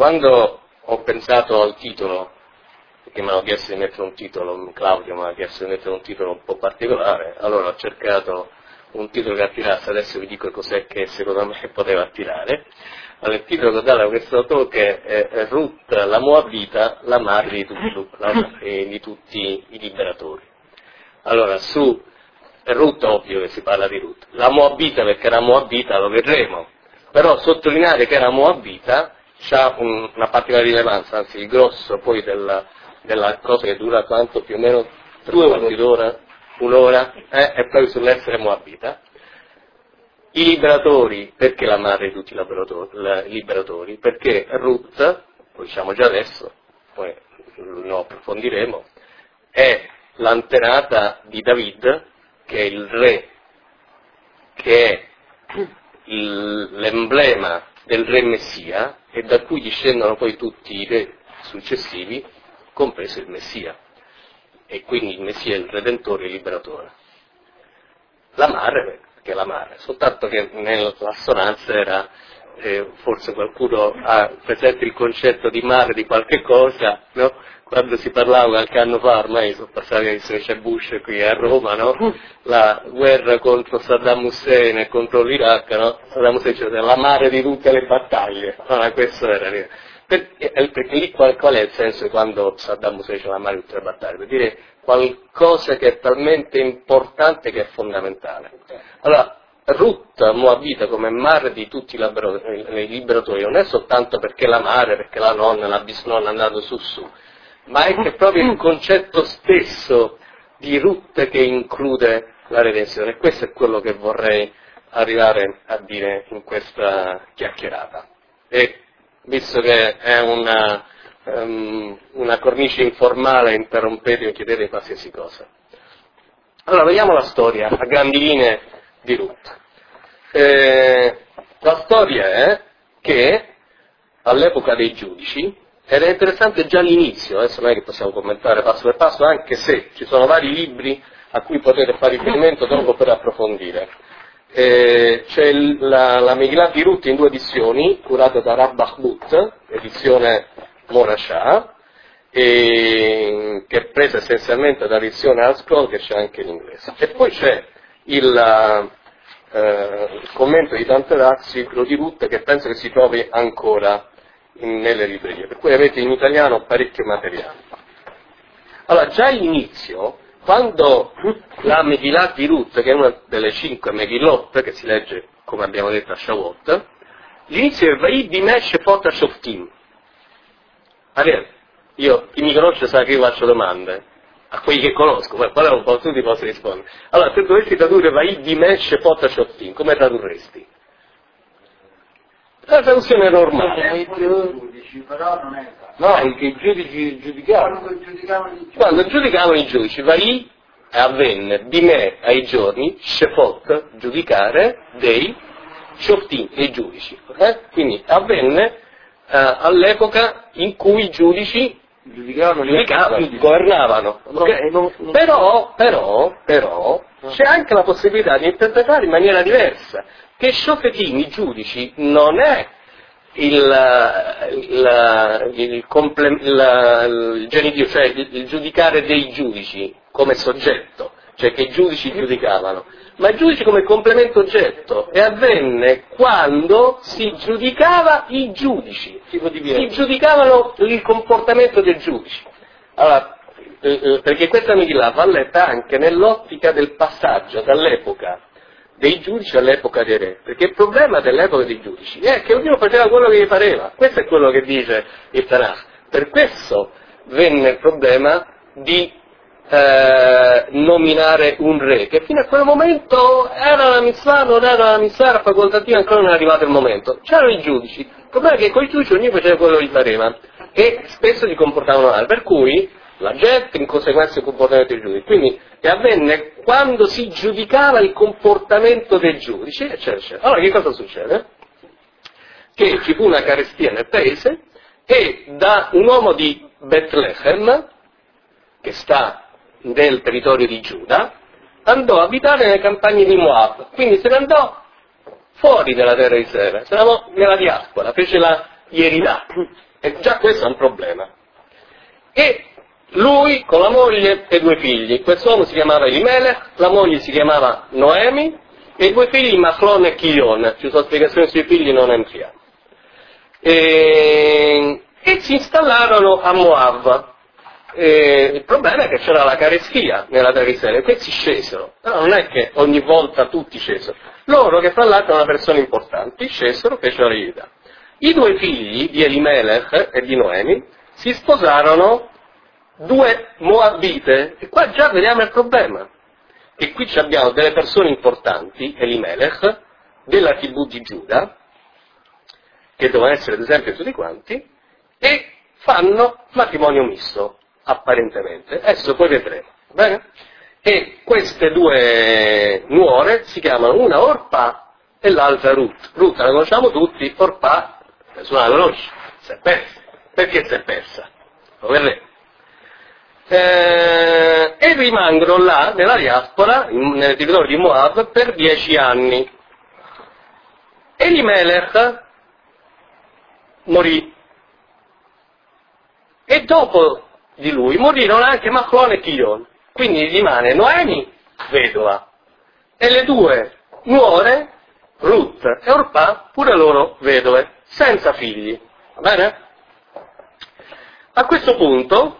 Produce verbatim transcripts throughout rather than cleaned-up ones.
quando ho pensato al titolo, perché mi hanno chiesto di mettere un titolo, Claudio mi ha chiesto di mettere un titolo un po' particolare, allora ho cercato un titolo che attirasse, adesso vi dico cos'è che secondo me poteva attirare. Allora, il titolo che ho dato a questo talk è, è Ruth, la Moabita, la madre di, tutto, la, eh, di tutti i liberatori. Allora, su Ruth, ovvio che si parla di Ruth, la Moabita perché era Moabita lo vedremo, però sottolineare che era Moabita ha un, una particolare rilevanza, anzi il grosso poi della, della cosa che dura quanto più o meno due quarti d'ora, un'ora, eh, e poi sull'essere Moabita. I liberatori, perché la madre di tutti i liberatori? liberatori? Perché Ruth, lo diciamo già adesso, poi lo approfondiremo, è l'antenata di David, che è il re, che è il, l'emblema del re Messia, e da cui discendono poi tutti i re successivi, compreso il Messia. E quindi il Messia è il Redentore e il Liberatore. La madre, che è la madre, soltanto che nell'assonanza era, eh, forse qualcuno ha presente il concetto di madre di qualche cosa, no? Quando si parlava qualche anno fa, ormai sono passati, adesso c'è Bush qui a Roma, no? La guerra contro Saddam Hussein e contro l'Iraq, no? Saddam Hussein cioè la madre di tutte le battaglie, no? Questo era lì. Perché, perché lì qual, qual è il senso di quando Saddam Hussein dice la madre di tutte le battaglie? Per dire qualcosa che è talmente importante che è fondamentale. Allora, Ruth Moabita come madre di tutti i liberatori non è soltanto perché la madre, perché la nonna, la bisnonna andando su su, ma è che proprio il concetto stesso di Ruth che include la redenzione. E questo è quello che vorrei arrivare a dire in questa chiacchierata. E visto che è una, um, una cornice informale, interrompetemi e chiedete qualsiasi cosa. Allora, vediamo la storia, a grandi linee, di Ruth. Eh, la storia è che all'epoca dei giudici, ed è interessante già l'inizio, adesso non è che possiamo commentare passo per passo, anche se ci sono vari libri a cui potete fare riferimento dopo per approfondire. Eh, c'è il, la, la Megillah di Ruth in due edizioni, curata da Rav Bachbut, edizione Morashah, e, che è presa essenzialmente dall'edizione Al-Scroll, che c'è anche in inglese. E poi c'è il, eh, il commento di Tante Razzi, quello di Ruth, che penso che si trovi ancora in, nelle librerie, per cui avete in italiano parecchio materiale. Allora, già all'inizio, quando la Megillah di Ruth, che è una delle cinque Megillot che si legge, come abbiamo detto, a Shavuot, l'inizio è Vai Bimeh Shefot HaShoftim. Allora, io, chi mi conosce sa che io faccio domande, a quelli che conosco, poi qual è un po' tutti posso rispondere. Allora, se dovessi tradurre Vai Bimeh Shefot HaShoftim, come tradurresti? La traduzione normale. Però non è No, che i giudici giudicavano. quando giudicavano i Quando giudicavano i giudici, vai avvenne di me ai giorni, Shefot, giudicare dei Shoftim, dei giudici. Eh? Quindi avvenne eh, all'epoca in cui i giudici giudicavano, giudicavano, governavano. Okay? No, no, no. Però, però, però, c'è anche la possibilità di interpretare in maniera diversa, che Shofetim, i giudici, non è il, il, il, comple, il, il genidio, cioè il, il giudicare dei giudici come soggetto, cioè che i giudici giudicavano, ma i giudici come complemento oggetto, e avvenne quando si giudicava i giudici, si giudicavano il comportamento dei giudici. Allora, eh, perché questa Megillah va letta anche nell'ottica del passaggio dall'epoca dei giudici all'epoca dei re, perché il problema dell'epoca dei giudici è che ognuno faceva quello che gli pareva, questo è quello che dice il Tanakh. Per questo venne il problema di eh, nominare un re, che fino a quel momento era la mitzvah, non era la mitzvah, era facoltativa, ancora non è arrivato il momento. C'erano i giudici, il problema è che con i giudici ognuno faceva quello che gli pareva, e spesso si comportavano male, per cui la gente in conseguenza del comportamento dei giudici. Quindi che avvenne quando si giudicava il comportamento dei giudici, eccetera, eccetera. Allora che cosa succede? Che ci fu una carestia nel paese e da un uomo di Bethlehem, che sta nel territorio di Giuda, andò a abitare nelle campagne di Moab, quindi se ne andò fuori dalla terra di Israele, se ne andò nella diaspora, fece la ierità. E già questo è un problema. E lui con la moglie e due figli, quest'uomo si chiamava Elimelech, la moglie si chiamava Noemi, e i due figli Machlon e Chilion, ci sono spiegazioni sui figli, non entriamo. E, e si installarono a Moab. E il problema è che c'era la carestia nella terra di Israele, e questi scesero, però non è che ogni volta tutti scesero, loro che fra l'altro erano persone importanti, scesero, fecero l'eredità. I due figli di Elimelech e di Noemi si sposarono due Moabite, e qua già vediamo il problema, che qui abbiamo delle persone importanti, Elimelech, della tribù di Giuda, che devono essere ad esempio tutti quanti, e fanno matrimonio misto, apparentemente. Adesso poi vedremo, bene? E queste due nuore si chiamano una Orpà e l'altra Ruth. Ruth la conosciamo tutti, Orpà nessuno la conosce, si è persa. Perché si è persa? Lo vedremo. Eh, e rimangono là nella diaspora, in, nel territorio di Moab, per dieci anni. Elimelech morì. E dopo di lui morirono anche Machlon e Chilion. Quindi rimane Noemi, vedova, e le due nuore, Ruth e Orpà, pure loro vedove, senza figli. Va bene? A questo punto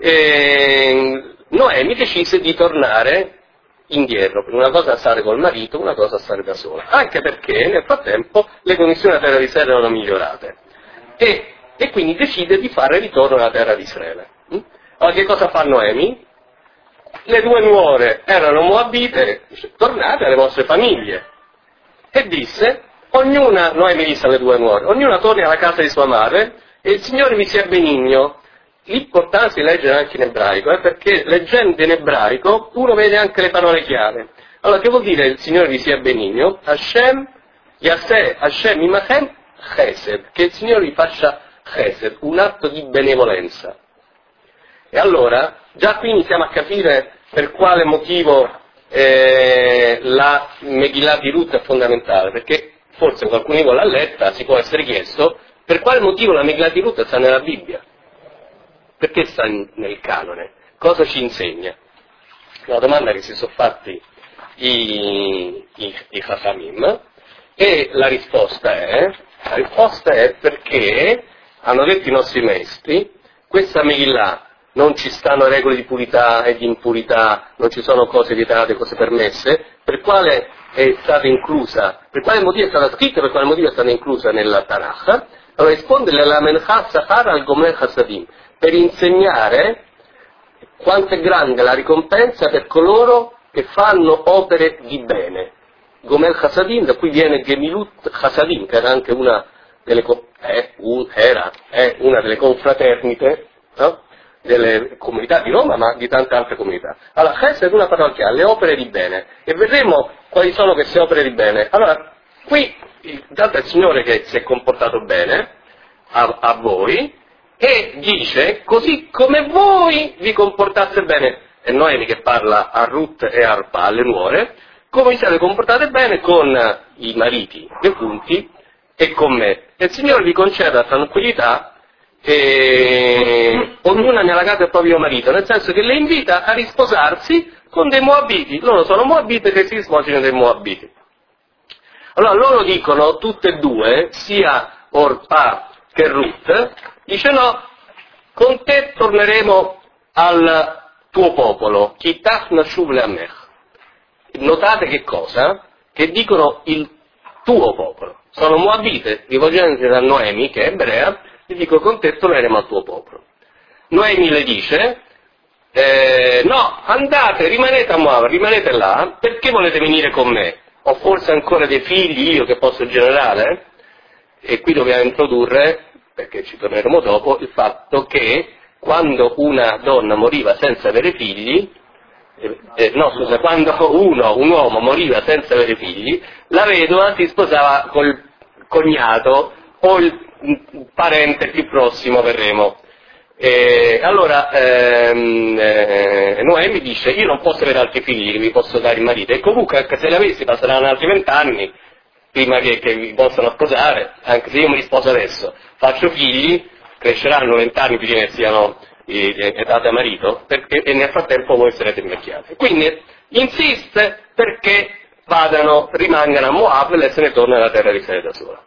eh, Noemi decise di tornare indietro, per una cosa a stare col marito, una cosa a stare da sola, anche perché nel frattempo le condizioni della terra di Israele erano migliorate. E, e quindi decide di fare ritorno alla terra di Israele. Allora che cosa fa Noemi? Le due nuore erano moabite, dice, tornate alle vostre famiglie. E disse, ognuna, Noemi disse alle due nuore, ognuna torni alla casa di sua madre e il Signore vi sia benigno. L'importanza di leggere anche in ebraico è perché leggendo in ebraico uno vede anche le parole chiave. Allora che vuol dire il Signore vi sia benigno? Hashem, Yaseh, Hashem, Imachem, Chesed, che il Signore vi faccia Chesed, un atto di benevolenza. E allora, già qui iniziamo a capire per quale motivo eh, la Megillah di Ruth è fondamentale, perché forse qualcuno di voi l'ha letta, si può essere chiesto, per quale motivo la Megillah di Ruth sta nella Bibbia? Perché sta in, nel canone? Cosa ci insegna? Una domanda che si sono fatti i, i, i Chachamim, e la risposta è, la risposta è perché, hanno detto i nostri maestri, questa Megillah non ci stanno regole di purità e di impurità, non ci sono cose vietate, cose permesse, per quale è stata inclusa, per quale motivo è stata scritta, per quale motivo è stata inclusa nella Tanakh. Allora risponde la Mencha Sahar al Gomer Hasadim, per insegnare quanto è grande la ricompensa per coloro che fanno opere di bene. Gomer Hasadim, da cui viene Gemilut Hasadim, che era anche una delle, è, un, era, è una delle confraternite, no? Delle comunità di Roma, ma di tante altre comunità. Allora, Chesed è una parola che ha le opere di bene, e vedremo quali sono queste opere di bene. Allora, qui, intanto è il Signore che si è comportato bene a, a voi, e dice, così come voi vi comportate bene, è Noemi che parla a Ruth e a Orpà, alle nuore, come vi siete comportate bene con i mariti defunti e con me. E il Signore vi conceda tranquillità, e ognuna nella casa del proprio marito, nel senso che le invita a risposarsi con dei moabiti. Loro sono moabite che si sposino dei moabiti. Allora loro dicono, tutte e due, sia Orpà che Ruth, dice no, con te torneremo al tuo popolo, Kitach Nashuv Le'amech. Notate che cosa? Che dicono il tuo popolo. Sono moabite, rivolgendosi a Noemi, che è ebrea, gli dico, con te torneremo al tuo popolo. Noemi le dice, eh, no, andate, rimanete a Moab, rimanete là, perché volete venire con me? Ho forse ancora dei figli io che posso generare? E qui dobbiamo introdurre, perché ci torneremo dopo, il fatto che quando una donna moriva senza avere figli, eh, eh, no scusa, quando uno, un uomo moriva senza avere figli, la vedova si sposava col cognato o il parente più prossimo, verremo. E allora ehm, eh, Noemi dice, io non posso avere altri figli che vi posso dare il marito, e comunque anche se li avessi passeranno altri vent'anni prima che, che vi possano sposare, anche se io mi risposo adesso, faccio figli, cresceranno vent'anni prima che siano eh, date a marito, perché, e nel frattempo voi sarete invecchiati. Quindi insiste perché vadano, rimangano a Moab e lei se ne torna alla terra di Israele da sola.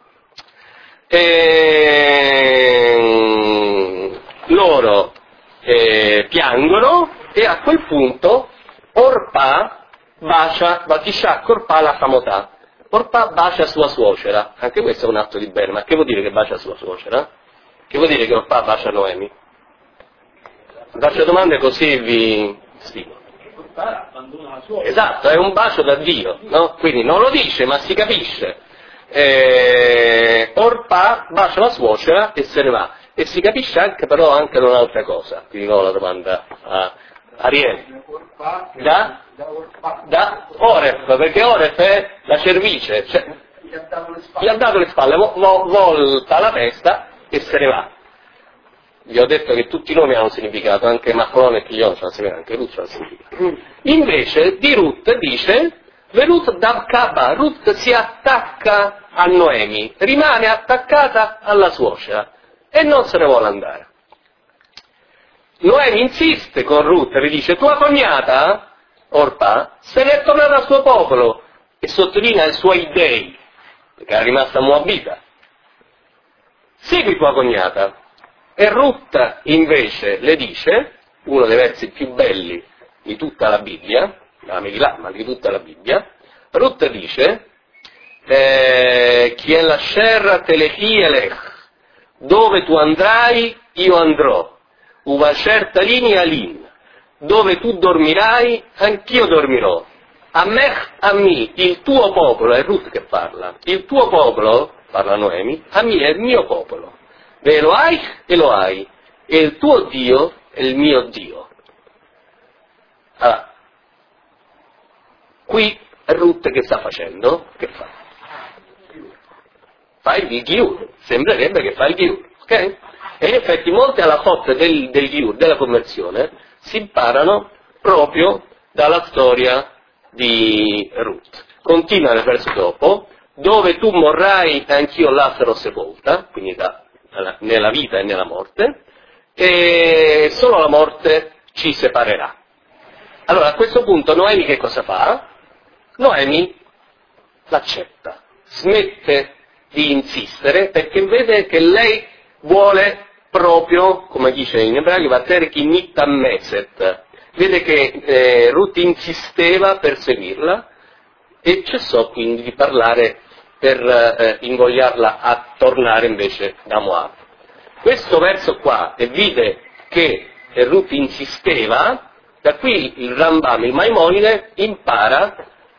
E loro eh, piangono e a quel punto Orpà bacia, Batisciac Orpà la famotà. Orpà bacia sua suocera, anche questo è un atto di bene, ma che vuol dire che bacia sua suocera? Che vuol dire che Orpà bacia Noemi? Faccio domande così vi spiego. Esatto, è un bacio da Dio, no? Quindi non lo dice, ma si capisce. Eh, Orpà bacia la suocera e se ne va. E si capisce anche però anche un'altra cosa. Quindi no, la domanda a Ariel. Da? Da Oref, perché Oref è la cervice, cioè, gli ha dato le spalle, gli ha dato le spalle vo- vo- volta la testa e se ne va. Vi ho detto che tutti i nomi hanno un significato, anche Macron e Chiglion c'ha un significato, anche Ruth c'ha un significato. Invece di Ruth dice, Ruth Davkaba, Ruth si attacca a Noemi, rimane attaccata alla suocera e non se ne vuole andare. Noemi insiste con Ruth, le dice, tua cognata, Orpà, se ne è tornata al suo popolo, e sottolinea i suoi dei, perché era rimasta moabita. Segui tua cognata. E Ruth invece le dice, uno dei versi più belli di tutta la Bibbia, la Megillah, ma di tutta la Bibbia, Ruth dice, eh, chi è la scerra telechi elech, dove tu andrai io andrò, uva certa linea alin, dove tu dormirai anch'io dormirò, a me, a me, il tuo popolo, è Ruth che parla, il tuo popolo, parla Noemi, a me è il mio popolo. Eloai, Eloai, e il tuo Dio è il mio Dio. Allora, qui Ruth che sta facendo? Che fa? Fa il Ghiur, sembrerebbe che fa il Ghiur, ok? E in effetti molte alla foto del, del Ghiur, della conversione, si imparano proprio dalla storia di Ruth. Continua nel verso dopo, dove tu morrai anch'io là sarò sepolta, quindi da nella vita e nella morte, e solo la morte ci separerà. Allora a questo punto Noemi che cosa fa? Noemi l'accetta, smette di insistere perché vede che lei vuole proprio, come dice in ebraico, vater ki nittam meset, vede che eh, Ruth insisteva per seguirla e cessò quindi di parlare per eh, invogliarla a tornare invece da Moab. Questo verso qua, e vide che Ruth insisteva, da qui il Rambam, il Maimonide, impara,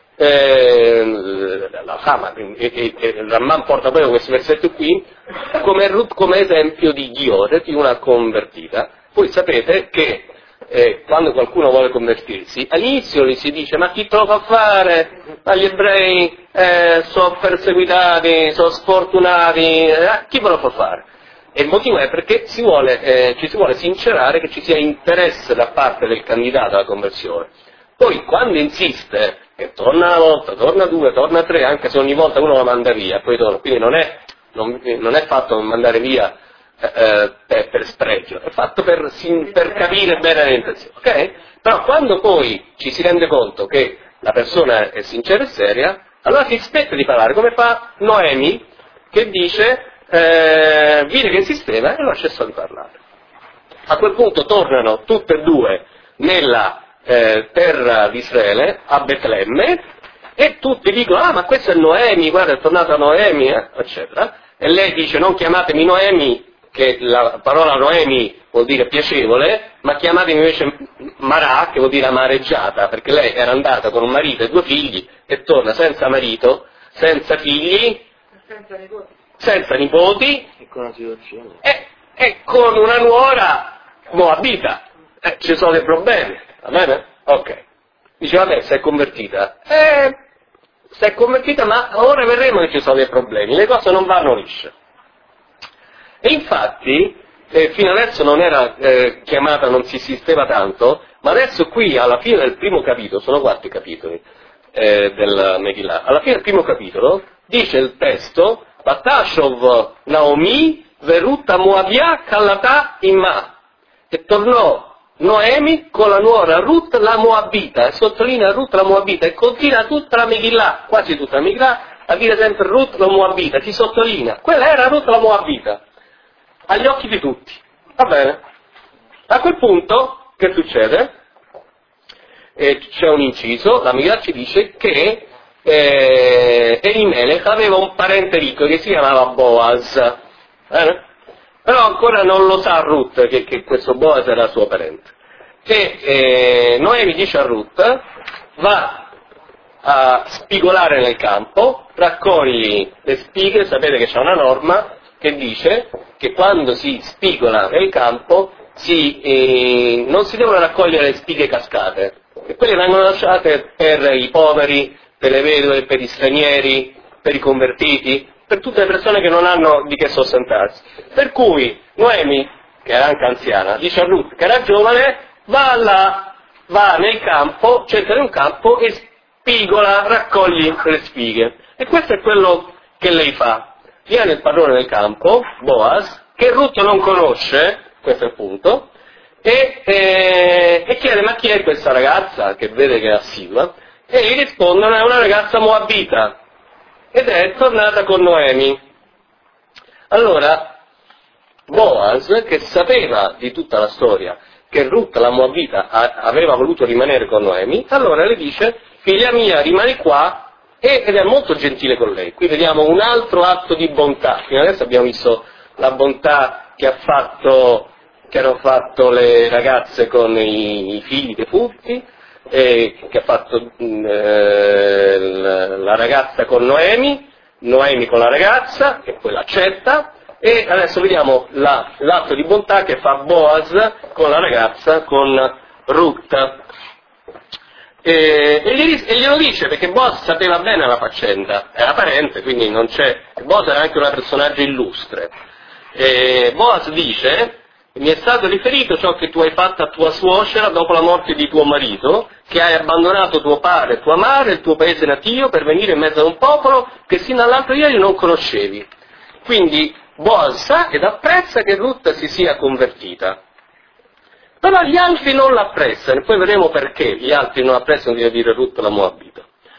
eh, la fama, e, e, e il Rambam porta poi questo versetto qui, come Ruth come esempio di Ghior, di una convertita. Voi sapete che Eh, quando qualcuno vuole convertirsi, all'inizio gli si dice ma chi te lo fa fare? Ma gli ebrei eh, sono perseguitati, sono sfortunati, eh, chi ve lo fa fare? E il motivo è perché si vuole, eh, ci si vuole sincerare che ci sia interesse da parte del candidato alla conversione. Poi quando insiste, che torna una volta, torna due, torna tre, anche se ogni volta uno la manda via, poi torna, quindi non è, non, non è fatto mandare via Eh, per, per spregio, è fatto per, per capire bene le intenzioni, ok? Però quando poi ci si rende conto che la persona è sincera e seria, allora si smette di parlare, come fa Noemi che dice, eh, vide che insisteva e allora cessò di parlare. A quel punto tornano tutte e due nella eh, terra di Israele, a Betlemme, e tutti dicono, ah ma questa è Noemi, guarda è tornata Noemi, eh, eccetera, e lei dice non chiamatemi Noemi, che la parola Noemi vuol dire piacevole, ma chiamatemi invece Marà, che vuol dire amareggiata, perché lei era andata con un marito e due figli e torna senza marito, senza figli, senza nipoti, senza nipoti e, con una situazione. E, e con una nuora moabita. Eh, ci sono dei problemi, va bene? Ok. Dice, vabbè, sei convertita. Eh, sei convertita, ma ora vedremo che ci sono dei problemi, le cose non vanno lisce. E infatti, eh, fino adesso non era eh, chiamata, non si insisteva tanto, ma adesso qui alla fine del primo capitolo, sono quattro i capitoli eh, del Megillah, alla fine del primo capitolo dice il testo, Vatashov Naomi verutta Moabia Callatà Imma. E tornò Noemi con la nuora Ruth la Moabita, e sottolinea Ruth la Moabita, e continua tutta la Megillah, quasi tutta la Megillah, a dire sempre Ruth la Moabita, si sottolinea. Quella era Ruth la Moabita, agli occhi di tutti. Va bene. A quel punto, che succede? Eh, c'è un inciso, la Megillah ci dice che eh, Elimelech aveva un parente ricco che si chiamava Boaz, eh? Però ancora non lo sa Ruth che, che questo Boaz era suo parente. E eh, Noemi dice a Ruth: va a spigolare nel campo, raccogli le spighe. Sapete che c'è una norma che dice che quando si spigola nel campo si, eh, non si devono raccogliere le spighe cascate, e quelle vengono lasciate per i poveri, per le vedove, per gli stranieri, per i convertiti, per tutte le persone che non hanno di che sostentarsi. Per cui Noemi, che era anche anziana, dice a Ruth, che era giovane: va là, va nel campo, cerca di un campo e spigola, raccogli le spighe. E questo è quello che lei fa. Viene il padrone del campo, Boaz, che Ruth non conosce, questo è il punto, e, e, e chiede: ma chi è questa ragazza, che vede che è assidua? E gli rispondono: è una ragazza moabita, ed è tornata con Noemi. Allora Boaz, che sapeva di tutta la storia, che Ruth la Moabita aveva voluto rimanere con Noemi, allora le dice: figlia mia, rimani qua, ed è molto gentile con lei. Qui vediamo un altro atto di bontà. Fino adesso abbiamo visto la bontà che ha fatto, che hanno fatto le ragazze con i, i figli defunti, e che ha fatto eh, la, la ragazza con Noemi, Noemi con la ragazza, che poi l'accetta, e adesso vediamo la, l'atto di bontà che fa Boaz con la ragazza, con Ruth. E, e, gli, e glielo dice perché Boaz sapeva bene la faccenda, era parente, quindi non c'è. Boaz era anche un personaggio illustre. E Boaz dice: mi è stato riferito ciò che tu hai fatto a tua suocera dopo la morte di tuo marito, che hai abbandonato tuo padre, tua madre, il tuo paese natio per venire in mezzo a un popolo che sino all'altro ieri non conoscevi. Quindi Boaz sa ed apprezza che Ruth si sia convertita. Però gli altri non l'apprezzano, e poi vedremo perché gli altri non apprezzano di dire Ruth la Moabita.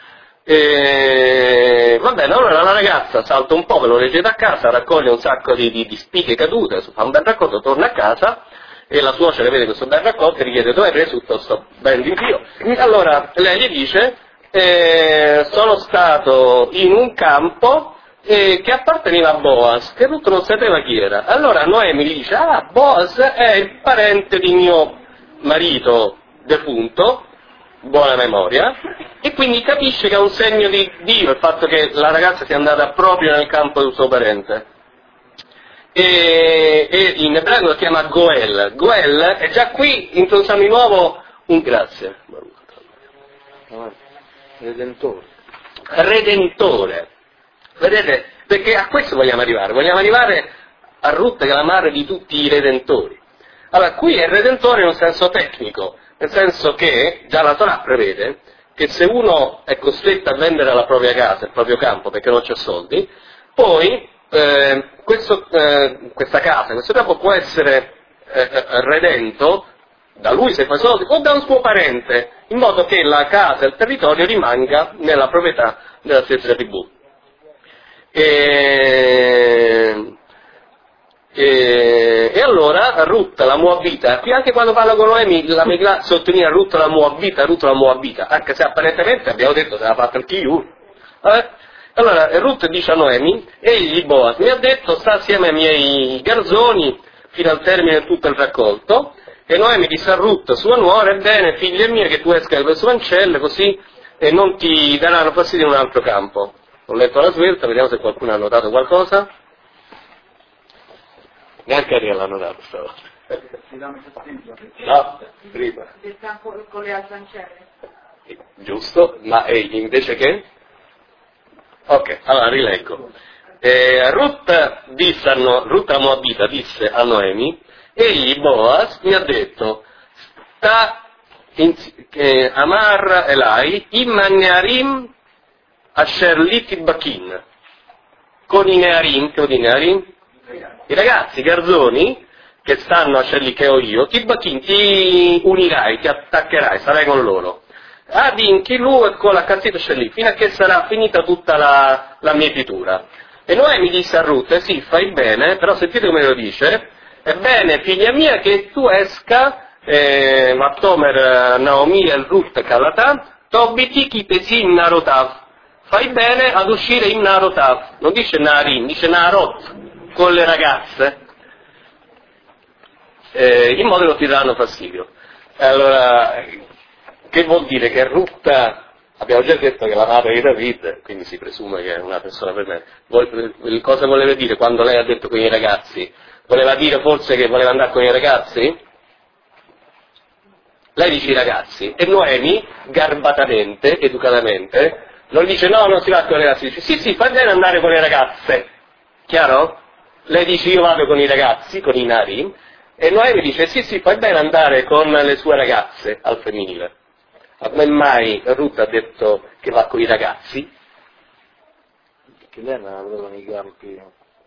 E va bene, allora la ragazza salta un po', ve lo leggete a casa, raccoglie un sacco di, di, di spighe cadute, fa un bel raccolto, torna a casa, e la suocera vede questo bel raccolto e gli chiede: dove hai preso tutto sto ben rinfio? Allora lei gli dice: eh, sono stato in un campo eh, che apparteneva a Boaz, che Ruth non sapeva chi era. Allora Noemi gli dice: ah, Boaz è il parente di mio marito defunto, buona memoria, e quindi capisce che è un segno di Dio il fatto che la ragazza sia andata proprio nel campo del suo parente. E, e in ebraico lo chiama Goel. Goel è già qui, introduciamo di nuovo un grazie. Redentore. Redentore. Vedete? Perché a questo vogliamo arrivare, vogliamo arrivare a Ruth, che è la madre di tutti i redentori. Allora, qui è redentore in un senso tecnico, nel senso che già la Torah prevede che se uno è costretto a vendere la propria casa, il proprio campo, perché non c'è soldi, poi eh, questo, eh, questa casa, questo campo può essere eh, redento da lui se fa soldi o da un suo parente, in modo che la casa e il territorio rimanga nella proprietà della stessa tribù. E, e, e allora Ruth la Moabita, qui anche quando parla con Noemi la Megillah sottolinea Ruth la Moabita, Ruth la Moabita, anche se apparentemente abbiamo detto se l'ha fatto il Chiur. Eh? Allora Ruth dice a Noemi: egli Boaz mi ha detto sta assieme ai miei garzoni fino al termine di tutto il raccolto. E Noemi disse a Ruth sua nuora: ebbene figlia mia, che tu esca da questo cancello, così e non ti daranno fastidio in un altro campo. Ho letto la svelta, vediamo se qualcuno ha notato qualcosa. Neanche Ariel l'ha notato stavolta. No, prima. Del campo con le altre ancelle. Giusto, ma e invece che? Ok, allora rileggo. Eh, Ruth disse a no, Ruth la Moabita disse a Noemi: egli Boaz mi ha detto sta in, eh, Amar Elai Imman Nearim Asher Liti Bakin, con i Nearim, che vuol dire Nearim? I ragazzi garzoni che stanno a Scellì che ho io, ti, ti unirai, ti attaccherai, sarai con loro. Adin, chi lui con la cazzetta Scellì, fino a che sarà finita tutta la, la mietitura. E Noè mi disse a Ruth, eh sì, fai bene, però sentite come lo dice, è bene, figlia mia, che tu esca, eh, Mattomer, Naomi e Ruth Calata, Tobiti chi pesin Narotav. Fai bene ad uscire in Narotav, non dice Narin, dice Narot, con le ragazze, eh, in modo che non ti daranno fastidio. Allora, che vuol dire? Che Ruth, abbiamo già detto che la madre di David, quindi si presume che è una persona per me, cosa voleva dire quando lei ha detto con i ragazzi? Voleva dire forse che voleva andare con i ragazzi? Lei dice i ragazzi, e Noemi, garbatamente, educatamente, non dice no, non si va con i ragazzi, dice sì, sì, fai bene andare con le ragazze, chiaro? Lei dice io vado con i ragazzi, con i nari, e Noemi dice sì, sì, fai bene andare con le sue ragazze, al femminile. Ma come mai Ruth ha detto che va con i ragazzi? Perché lei non aveva nei campi.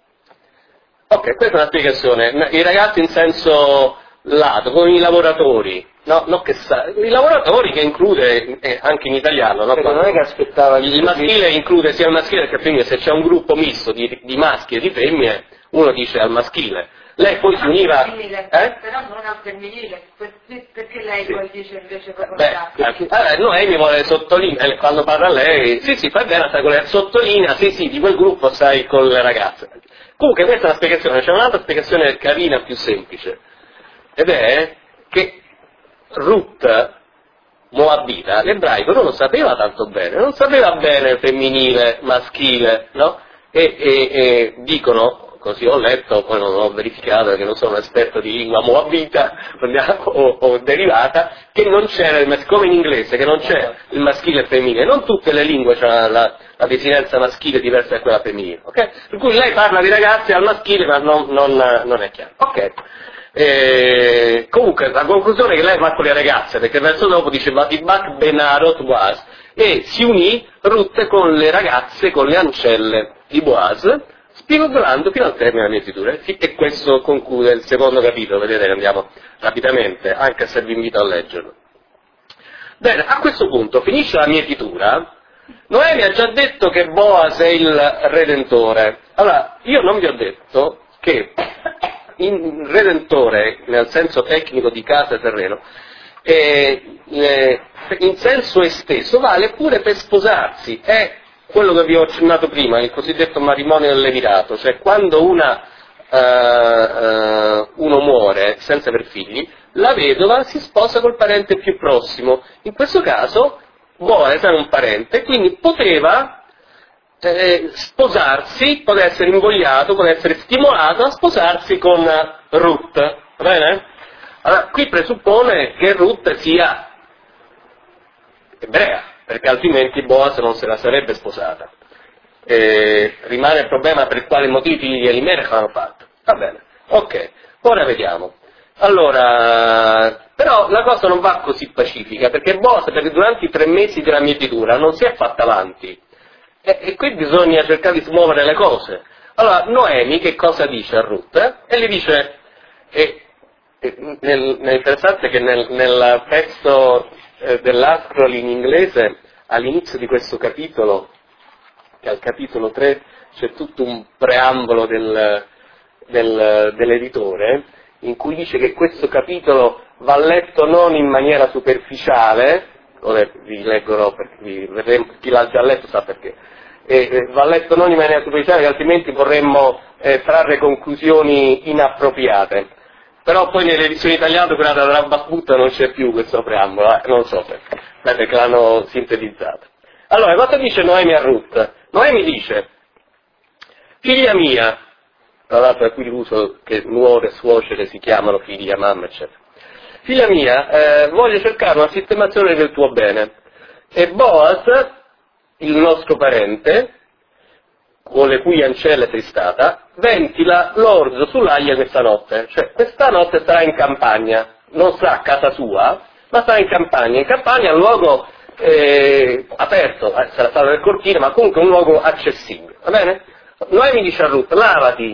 Ok, questa è una spiegazione. I ragazzi in senso lato, come i lavoratori. No, no che sa, i lavoratori che include eh, anche in italiano, no? Non è che aspettava il maschile include sia il maschile che il femminile, se c'è un gruppo misto di, di maschi e di femmine, uno dice al maschile. Lei poi si univa. Eh? Però non al femminile, perché lei sì. Poi dice invece proprio Beh, allora, Noemi vuole sottolineare, quando parla lei, sì sì, fai bene, stai con le, sottolinea, sì sì, di quel gruppo stai con le ragazze. Comunque questa è una spiegazione, c'è un'altra spiegazione carina, più semplice, ed è che Ruth, Moabita, l'ebraico non lo sapeva tanto bene, non sapeva bene il femminile, maschile, no? E, e, e dicono, così ho letto, poi non ho verificato perché non sono un esperto di lingua moabita o, o derivata, che non c'era il maschile, come in inglese, che non c'è il maschile e il femminile, non tutte le lingue hanno la, la desinenza maschile diversa da quella femminile, ok? Per cui lei parla di ragazzi al maschile ma non, non, non è chiaro, ok? E, comunque la conclusione è che lei va con le ragazze, perché verso dopo dice Vatibak Benarot Boaz, e si unì Ruth con le ragazze, con le ancelle di Boaz, spigolando fino al termine della mietitura. E questo conclude il secondo capitolo, vedete che andiamo rapidamente, anche se vi invito a leggerlo. Bene, a questo punto finisce la mietitura. Noemi ha già detto che Boaz è il Redentore. Allora, io non vi ho detto che il Redentore, nel senso tecnico di casa e terreno, eh, eh, in senso esteso vale pure per sposarsi, è quello che vi ho accennato prima, il cosiddetto matrimonio del levirato, cioè quando una, uh, uh, uno muore senza aver figli, la vedova si sposa col parente più prossimo, in questo caso Boaz era un parente, quindi poteva eh, sposarsi, poteva essere invogliato, poteva essere stimolato a sposarsi con Ruth, va bene? Allora, qui presuppone che Ruth sia ebrea, perché altrimenti Boaz non se la sarebbe sposata. E rimane il problema per quali motivi i figli di Elimelech hanno fatto. Va bene, ok, ora vediamo. Allora, però la cosa non va così pacifica, perché Boaz, perché durante i tre mesi della mietitura non si è fatta avanti, e, e qui bisogna cercare di smuovere le cose. Allora, Noemi che cosa dice a Ruth? Eh? E gli dice, e, e, nel, nel interessante che nel, nel testo eh, dell'Ascroll in inglese, all'inizio di questo capitolo, che al capitolo tre c'è tutto un preambolo del, del, dell'editore, in cui dice che questo capitolo va letto non in maniera superficiale, ora vi leggerò perché vi, vedremo, chi l'ha già letto sa perché, e, e va letto non in maniera superficiale, che altrimenti vorremmo eh, trarre conclusioni inappropriate. Però poi nelle edizioni italiane, quella da Rabbasbutta, non c'è più questo preambolo, eh, non so perché, perché l'hanno sintetizzato. Allora, cosa dice Noemi a Ruth? Noemi dice, figlia mia, tra l'altro è qui l'uso che nuore suocere si chiamano figlia, mamma, eccetera. Figlia mia, eh, voglio cercare una sistemazione del tuo bene. E Boaz, il nostro parente, con le cui ancelle sei stata, ventila l'orzo sull'aia questa notte. Cioè, questa notte sarà in campagna, non sarà a casa sua, ma sarà in campagna. In campagna è un luogo eh, aperto, eh, sarà sala del cortile, ma comunque un luogo accessibile, va bene? Noemi dice a Ruth, lavati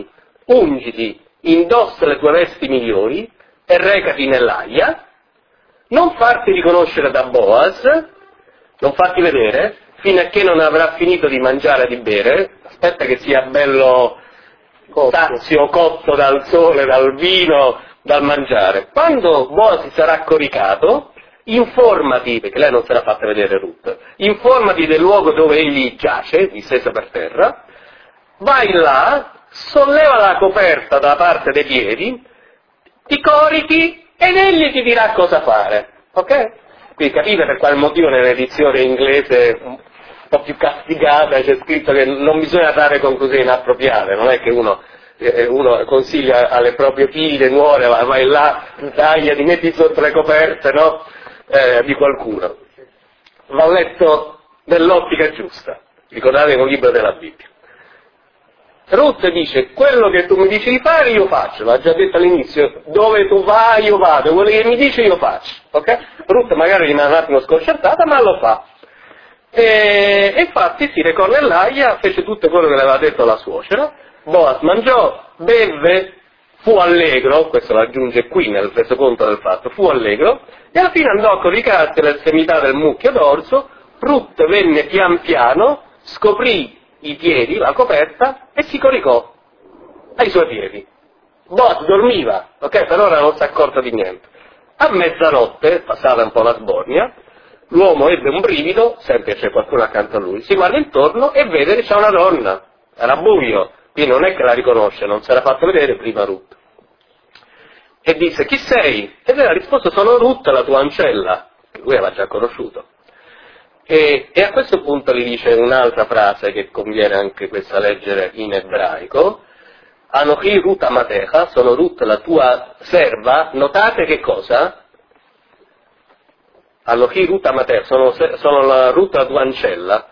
ungiti, indossa le tue vesti migliori e recati nell'aia, non farti riconoscere da Boaz, non farti vedere, fino a che non avrà finito di mangiare e di bere, aspetta che sia bello sazio, cotto dal sole, dal vino, dal mangiare. Quando Boaz si sarà coricato, informati, perché lei non se l'ha fatta vedere Ruth, informati del luogo dove egli giace, disteso per terra, vai là, solleva la coperta dalla parte dei piedi, ti corichi ed egli ti dirà cosa fare, ok? Quindi capite per quale motivo nell'edizione inglese un po' più castigata c'è scritto che non bisogna dare conclusioni inappropriate, non è che uno, eh, uno consiglia alle proprie figlie, nuore, vai là, taglia, ti metti sotto le coperte, no? Eh, di qualcuno. Va letto nell'ottica giusta, ricordate che è un libro della Bibbia. Ruth dice, quello che tu mi dici di fare io faccio, l'ha già detto all'inizio, dove tu vai io vado, quello che mi dici io faccio, ok? Ruth magari rimane un attimo sconcertata, ma lo fa. E, e infatti si recò nell'aia, fece tutto quello che le aveva detto la suocera, Boaz mangiò, bevve, fu allegro, questo lo aggiunge qui nel resoconto del fatto, fu allegro, e alla fine andò a coricarsi all'estremità del mucchio d'orzo, Ruth venne pian piano, scoprì i piedi, la coperta, e si coricò ai suoi piedi. Boaz dormiva, ok? Per ora non si è accorto di niente. A mezzanotte, passata un po' la sbornia, l'uomo ebbe un brivido, sempre c'è qualcuno accanto a lui, si guarda intorno e vede che c'è una donna, era buio, quindi non è che la riconosce, non si era fatto vedere prima Ruth. E disse, chi sei? E lei ha risposto, sono Ruth, la tua ancella, che lui aveva già conosciuto. E, e a questo punto gli dice un'altra frase che conviene anche questa leggere in ebraico, Anochi Ruth Amatecha, sono Ruth la tua serva, notate che cosa? Anochi Ruth Amatecha, sono, sono la Ruth la tua ancella,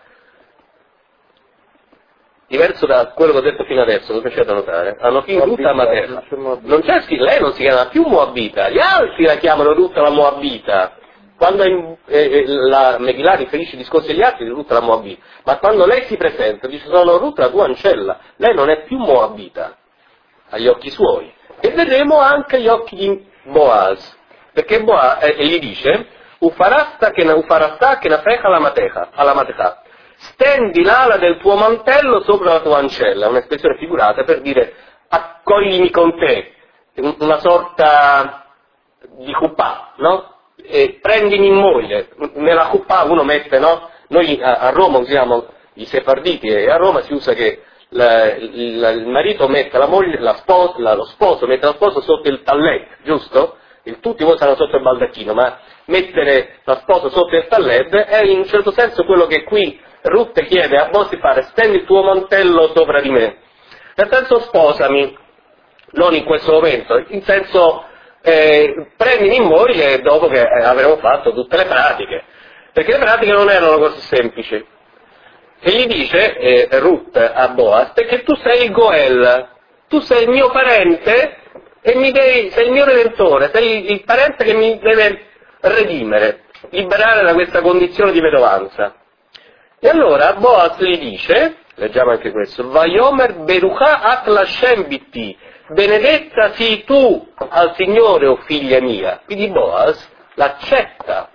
diverso da quello che ho detto fino adesso, lo piacete notare? Anochi Ruth Amatecha, non c'è scritto, lei non si chiama più Moabita, gli altri la chiamano Ruth la Moabita. Quando eh, eh, la Megillah riferisce i discorsi agli altri di Ruth la Moabita, ma quando lei si presenta dice sono Ruth la tua ancella, lei non è più Moabita agli occhi suoi, e vedremo anche agli occhi di Boaz, perché Boaz eh, gli dice ufarasta che na ufarasta che na fecha la matecha, alla matecha, stendi l'ala del tuo mantello sopra la tua ancella, un'espressione figurata per dire accoglimi con te, una sorta di chuppah, no? E prendimi in moglie, nella chuppah uno mette, no? Noi a, a Roma usiamo i sefarditi e a Roma si usa che la, la, il marito mette la moglie, la sposa, la, lo sposo mette la sposa sotto il tallet, giusto? Il, tutti voi stanno sotto il baldacchino, ma mettere la sposa sotto il tallet è in un certo senso quello che qui Ruth chiede a Boaz di fare, stendi il tuo mantello sopra di me, nel senso sposami, non in questo momento, in senso Eh, prendimi in moglie dopo che avremo fatto tutte le pratiche, perché le pratiche non erano così semplici. E gli dice eh, Ruth a Boaz, perché tu sei il Goel, tu sei il mio parente e mi devi, sei il mio redentore, sei il parente che mi deve redimere, liberare da questa condizione di vedovanza. E allora Boaz gli dice, leggiamo anche questo, Vayomer Berucha at Lashem bitti, benedetta sii tu al Signore, o figlia mia. Quindi Boaz l'accetta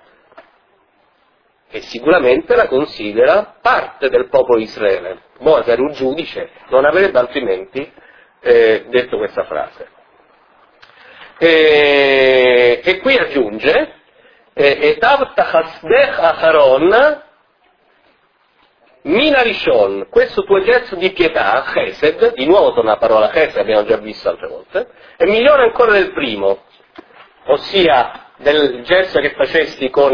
e sicuramente la considera parte del popolo di Israele. Boaz era un giudice, non avrebbe altrimenti eh, detto questa frase. E, e qui aggiunge Etav tachasdech acharon Mina Rishon, questo tuo gesto di pietà, Chesed, di nuovo torna la parola Chesed, abbiamo già visto altre volte, è migliore ancora del primo, ossia del gesto che facesti con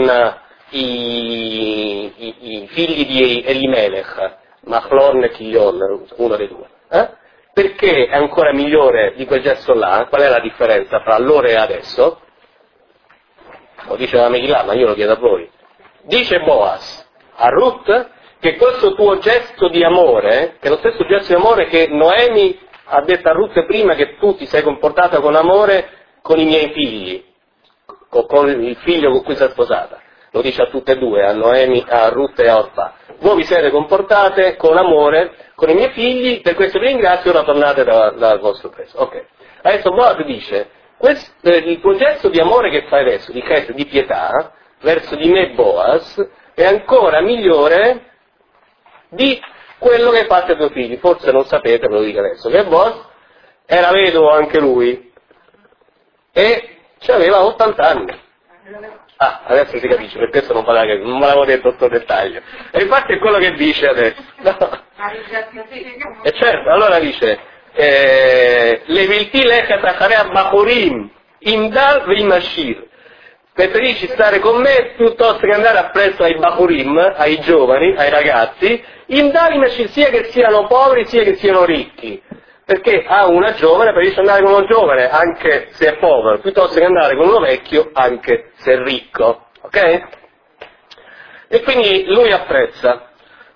i, i, i figli di Elimelech, Machlon e Chilion, uno dei due. Eh? Perché è ancora migliore di quel gesto là? Qual è la differenza fra allora e adesso? Lo dice la Megillah, ma io lo chiedo a voi. Dice Boaz a Ruth che questo tuo gesto di amore, che è lo stesso gesto di amore che Noemi ha detto a Ruth prima, che tu ti sei comportata con amore con i miei figli, con il figlio con cui sei sposata, lo dice a tutte e due, a Noemi, a Ruth e a Orpah. voi vi siete comportate con amore con i miei figli, per questo vi ringrazio, ora tornate da, dal vostro preso. Ok. Adesso Boaz dice, questo, eh, il tuo gesto di amore che fai adesso, di gesto di pietà, verso di me Boaz, è ancora migliore di quello che hai fatto ai tuoi figli. Forse non sapete, ve lo dico adesso, che Boaz era vedovo anche lui, e aveva ottanta anni. Ah, adesso si capisce, per questo non me l'avevo detto questo dettaglio. E infatti è quello che dice adesso. No. E certo, allora dice, eh, le vilti lechat acharea bachurim, imdal v'imashir. Preferisci stare con me piuttosto che andare appresso ai bachurim, ai giovani, ai ragazzi, imdal v'imashir, sia che siano poveri sia che siano ricchi. Perché a una giovane preferisce andare con uno giovane anche se è povero, piuttosto che andare con uno vecchio anche se è ricco, ok? E quindi lui apprezza,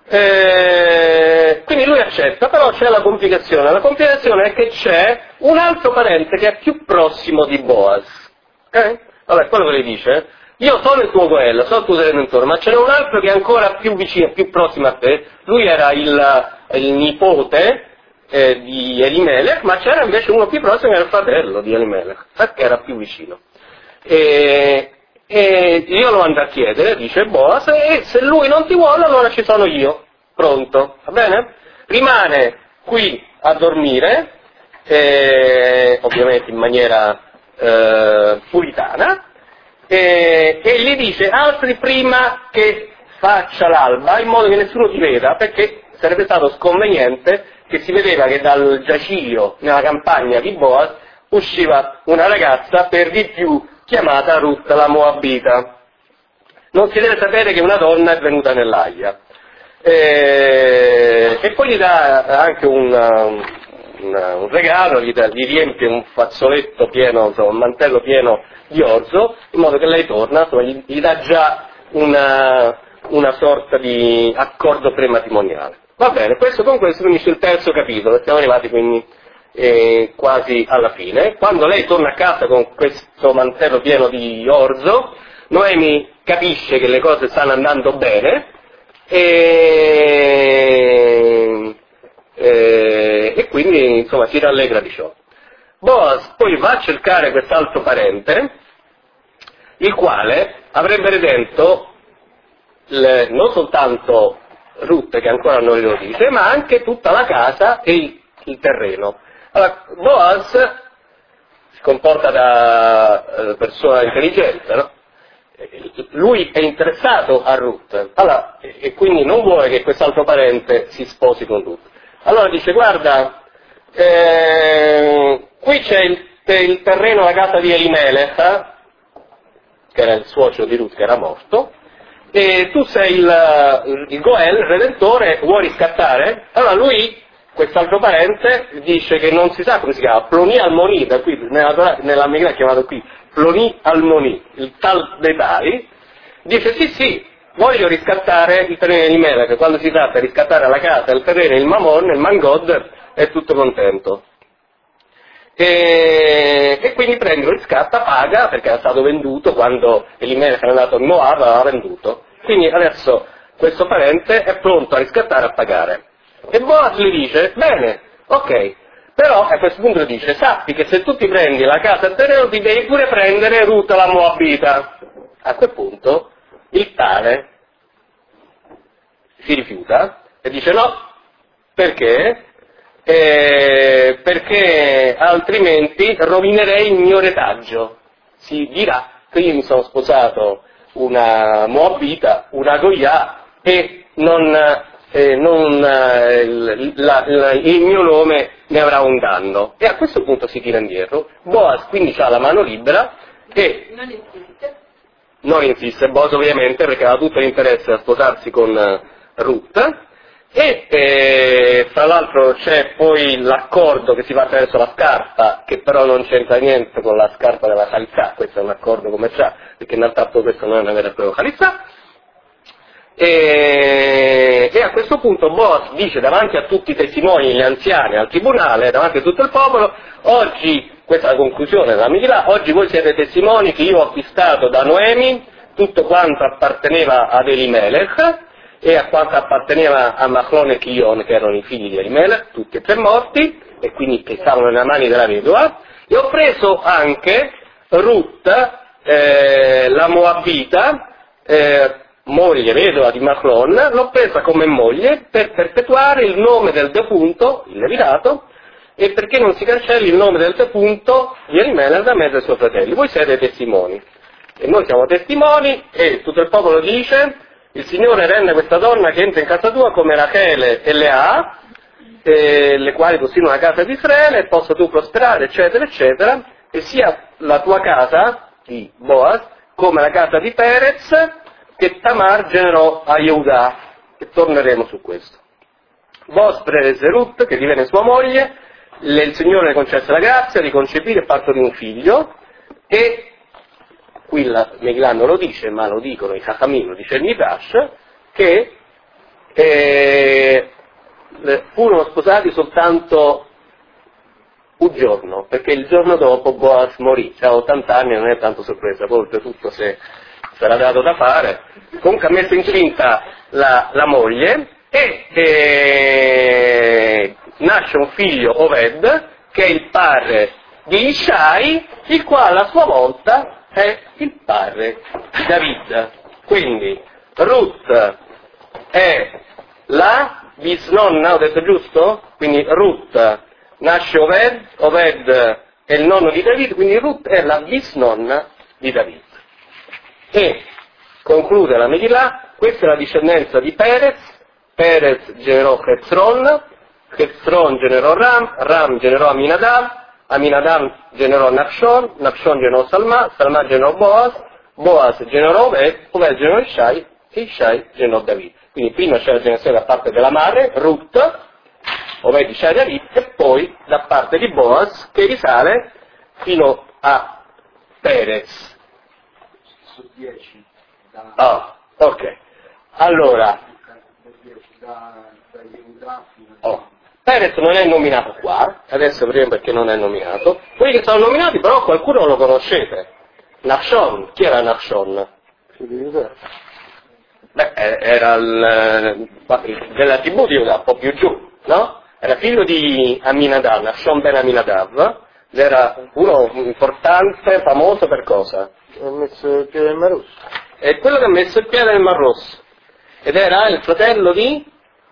eh, quindi lui accetta, però c'è la complicazione, la complicazione è che c'è un altro parente che è più prossimo di Boaz, ok? Allora, quello che gli dice, io sono il tuo Goel, sono il tuo tenentore, ma ce n'è un altro che è ancora più vicino, più prossimo a te, lui era il, il nipote, Eh, di Elimelech, ma c'era invece uno più prossimo che era il fratello di Elimelech, perché era più vicino. E, e io lo andrò a chiedere, dice Boaz, e se lui non ti vuole allora ci sono io, pronto, va bene? Rimane qui a dormire, eh, ovviamente in maniera eh, puritana, eh, e gli dice altri prima che faccia l'alba, in modo che nessuno ti veda, perché sarebbe stato sconveniente che si vedeva che dal giaciglio nella campagna di Boaz usciva una ragazza per di più chiamata Ruth la Moabita. Non si deve sapere che una donna è venuta nell'Aia. E, e poi gli dà anche un, un, un regalo, gli, dà, gli riempie un fazzoletto pieno, insomma, un mantello pieno di orzo, in modo che lei torna, insomma, gli, gli dà già una, una sorta di accordo prematrimoniale. Va bene, questo con questo finisce il terzo capitolo, siamo arrivati quindi eh, quasi alla fine. Quando lei torna a casa con questo mantello pieno di orzo, Noemi capisce che le cose stanno andando bene e, e, e quindi insomma si rallegra di ciò. Boaz poi va a cercare quest'altro parente, il quale avrebbe redento le, non soltanto Ruth, che ancora non glielo dice, ma anche tutta la casa e il, il terreno. Allora, Boaz si comporta da eh, persona intelligente, no? Lui è interessato a Ruth, allora, e, e quindi non vuole che quest'altro parente si sposi con Ruth. Allora dice, guarda, eh, qui c'è il, il terreno, la casa di Elimelech, eh, che era il suocero di Ruth che era morto, e tu sei il, il Goel, il Redentore, vuoi riscattare? Allora lui, quest'altro parente, dice che non si sa come si chiama, Ploni Almoni, da qui nella, nella migra è chiamato qui, Ploni Almoni, il tal dei tali, dice sì sì, voglio riscattare il terreno di Elimelech, quando si tratta di riscattare la casa, il terreno, il Mamon, il Mangod, è tutto contento. E, e quindi prende, lo riscatta, paga, perché era stato venduto quando Elimelech era andato in Moab, l'aveva venduto. Quindi adesso questo parente è pronto a riscattare e a pagare. E Boaz gli dice, bene, ok, però a questo punto dice, sappi che se tu ti prendi la casa e il terreno ti devi pure prendere Ruth la Moabita. A quel punto il tale si rifiuta e dice no, perché? Eh, perché altrimenti rovinerei il mio retaggio. Si dirà che io mi sono sposato una Moabita, una Goià, e non, eh, non eh, il, la, la, il mio nome ne avrà un danno. E a questo punto si tira indietro. Boaz quindi ha la mano libera e non insiste. Non insiste Boaz ovviamente, perché aveva tutto l'interesse a sposarsi con uh, Ruth. E eh, fra l'altro c'è poi l'accordo che si va attraverso la scarpa, che però non c'entra niente con la scarpa della Khalitsa, questo è un accordo commerciale, perché in realtà poi questo non è una vera e propria Khalitsa. E, e a questo punto Boaz dice davanti a tutti i testimoni, gli anziani, al tribunale, davanti a tutto il popolo, oggi, questa è la conclusione della Megillah, oggi voi siete testimoni che io ho acquistato da Noemi tutto quanto apparteneva ad Elimelech, e a quanto apparteneva a Machlon e Chion, che erano i figli di Elimelech, tutti e tre morti, e quindi che stavano nelle mani della vedova, e ho preso anche Ruth, eh, la Moabita, eh, moglie vedova di Machlon, l'ho presa come moglie per perpetuare il nome del defunto, il Levitato, e perché non si cancelli il nome del defunto di Elimelech da mezzo ai suoi fratelli. Voi siete testimoni, e noi siamo testimoni, e tutto il popolo dice: il Signore rende questa donna che entra in casa tua come Rachele e Lea, eh, le quali costituiscono la casa di Israele, e possa tu prosperare, eccetera, eccetera, e sia la tua casa, di Boaz, come la casa di Perez, che Tamar generò a Yehuda, e torneremo su questo. Boaz prese Ruth, che divenne sua moglie, le, il Signore le concesse la grazia di concepire e partorire un figlio, e qui la Megillah non lo dice, ma lo dicono i Chachamim, lo dice il Midrash, che eh, furono sposati soltanto un giorno, perché il giorno dopo Boaz morì, cioè ottanta anni, non è tanto sorpresa, poi oltretutto se sarà dato da fare. Comunque ha messo incinta la, la moglie, e eh, nasce un figlio, Oved, che è il padre di Ishai, il quale a sua volta è il padre di David. Quindi Ruth è la bisnonna, ho detto giusto? Quindi Ruth nasce Oved, Oved è il nonno di David, quindi Ruth è la bisnonna di David. E conclude la Megillah: questa è la discendenza di Perez, Perez generò Hezron, Hezron generò Ram, Ram generò Aminadab, Aminadab generò Nachshon, Nachshon generò Salma, Salma generò Boaz, Boaz generò Oved, Oved generò Ishai, e Ishai generò David. Quindi prima c'è la generazione da parte della madre, Ruth, Oved, Ishai, David, e poi da parte di Boaz, che risale fino a Perez. Su dieci. Da... Ah, ok. Allora, da, da Yehuda fino a... oh. Perez non è nominato qua, adesso vedremo perché non è nominato. Quelli che sono nominati però qualcuno lo conoscete. Nachshon, chi era Nachshon? Beh, era il, della tribù di Yehuda, un po' più giù, no? Era figlio di Aminadab, Nachshon ben Aminadab, era uno importante, famoso per cosa? Ha messo il piede nel Mar Rosso. È quello che ha messo il piede nel Mar Rosso, ed era il fratello di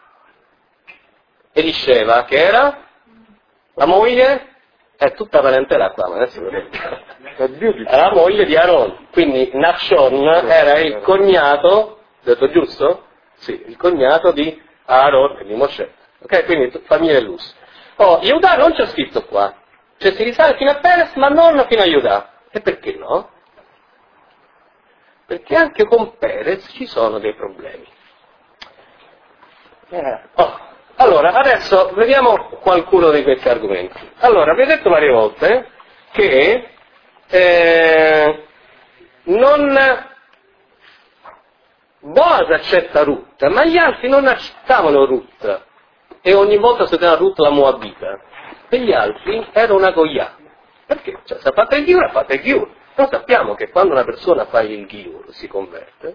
Elisheva, che era la moglie, è tutta parentela qua, ma adesso vedete, era la moglie di Aaron, quindi Nachshon era il cognato, detto giusto? Sì, il cognato di Aaron e di Mosè, ok? Quindi famiglia Luz. Oh, Yehuda non c'è scritto qua, cioè si risale fino a Perez ma non fino a Yehuda, e perché no? Perché anche con Perez ci sono dei problemi. Oh. Allora, adesso vediamo qualcuno di questi argomenti. Allora, vi ho detto varie volte che eh, non Boaz accetta Ruth, ma gli altri non accettavano Ruth, e ogni volta si chiama Ruth la Moabita, e gli altri era una Goya. Perché? Cioè, se ha fatto il Ghiur, ha fatto il Ghiur. Noi sappiamo che quando una persona fa il Ghiur, si converte,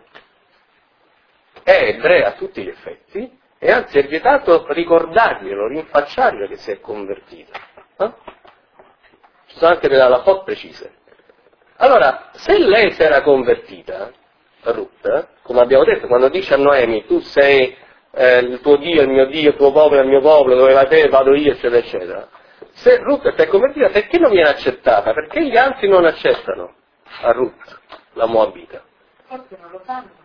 è ebrea a tutti gli effetti, e anzi è vietato ricordarglielo, rinfacciarglielo che si è convertita. Eh? Ci sono anche delle halachot precise. Allora, se lei si era convertita, Ruth, come abbiamo detto, quando dice a Noemi, tu sei eh, il tuo Dio, il mio Dio, il tuo popolo, il mio popolo, dove va te, vado io, eccetera, eccetera. Se Ruth si è convertita, perché non viene accettata? Perché gli altri non accettano a Ruth, la Moabita? Forse non lo sanno.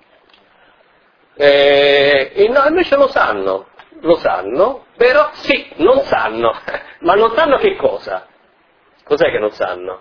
Eh, e no, invece lo sanno, lo sanno, però sì, non sanno, ma non sanno che cosa? Cos'è che non sanno?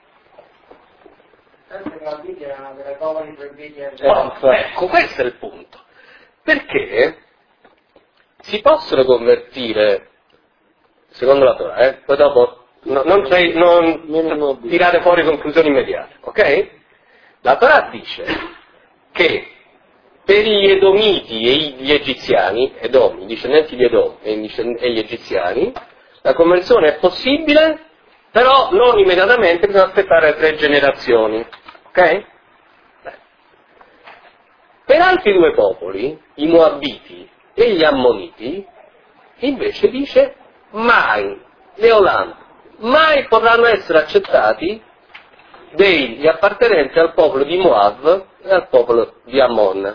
Oh, ecco, questo è il punto. Perché si possono convertire, secondo la Torah, eh? Poi dopo no, non, sei, non tirate fuori conclusioni immediate, ok? La Torah dice che per gli Edomiti e gli Egiziani, Edom, i discendenti di Edom e gli Egiziani, la conversione è possibile, però non immediatamente, bisogna aspettare tre generazioni, ok? Beh. Per altri due popoli, i Moabiti e gli Ammoniti, invece dice mai, Leolam, mai potranno essere accettati degli appartenenti al popolo di Moab e al popolo di Ammon.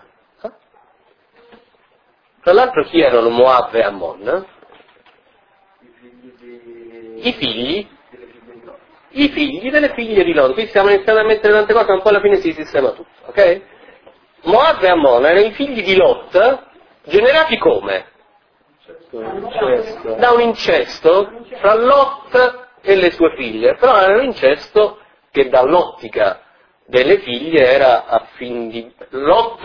Tra l'altro chi erano Moab e Ammon? I figli, i figli delle figlie di Lot. Qui stiamo iniziando a mettere tante cose, ma poi alla fine si sistema tutto, ok? Moab e Ammon erano i figli di Lot, generati come? Da un incesto fra Lot e le sue figlie, però era un incesto che dall'ottica delle figlie era a fin di... Lot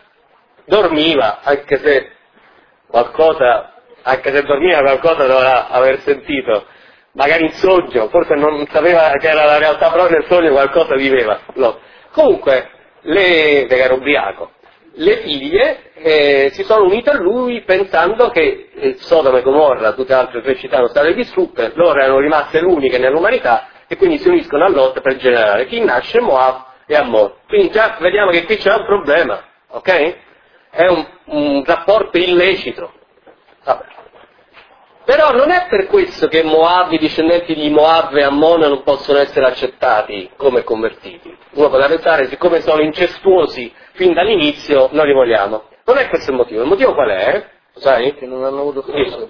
dormiva, anche se qualcosa, anche se dormiva qualcosa dovrà aver sentito, magari in sogno, forse non sapeva che era la realtà, però nel sogno qualcosa viveva. No. Comunque, le, era ubriaco, le figlie eh, si sono unite a lui pensando che eh, Sodoma e Gomorra, tutte le altre tre città, sono state distrutte, loro erano rimaste le uniche nell'umanità e quindi si uniscono a Lot per generare. Chi nasce? Moab e Ammon. Quindi già vediamo che qui c'è un problema, ok? È un, un rapporto illecito. Vabbè. Però non è per questo che Moab, i discendenti di Moab e Ammon non possono essere accettati come convertiti. Uno potrà pensare, siccome sono incestuosi fin dall'inizio, non li vogliamo. Non è questo il motivo. Il motivo qual è? Sai? Che non hanno avuto Chesed.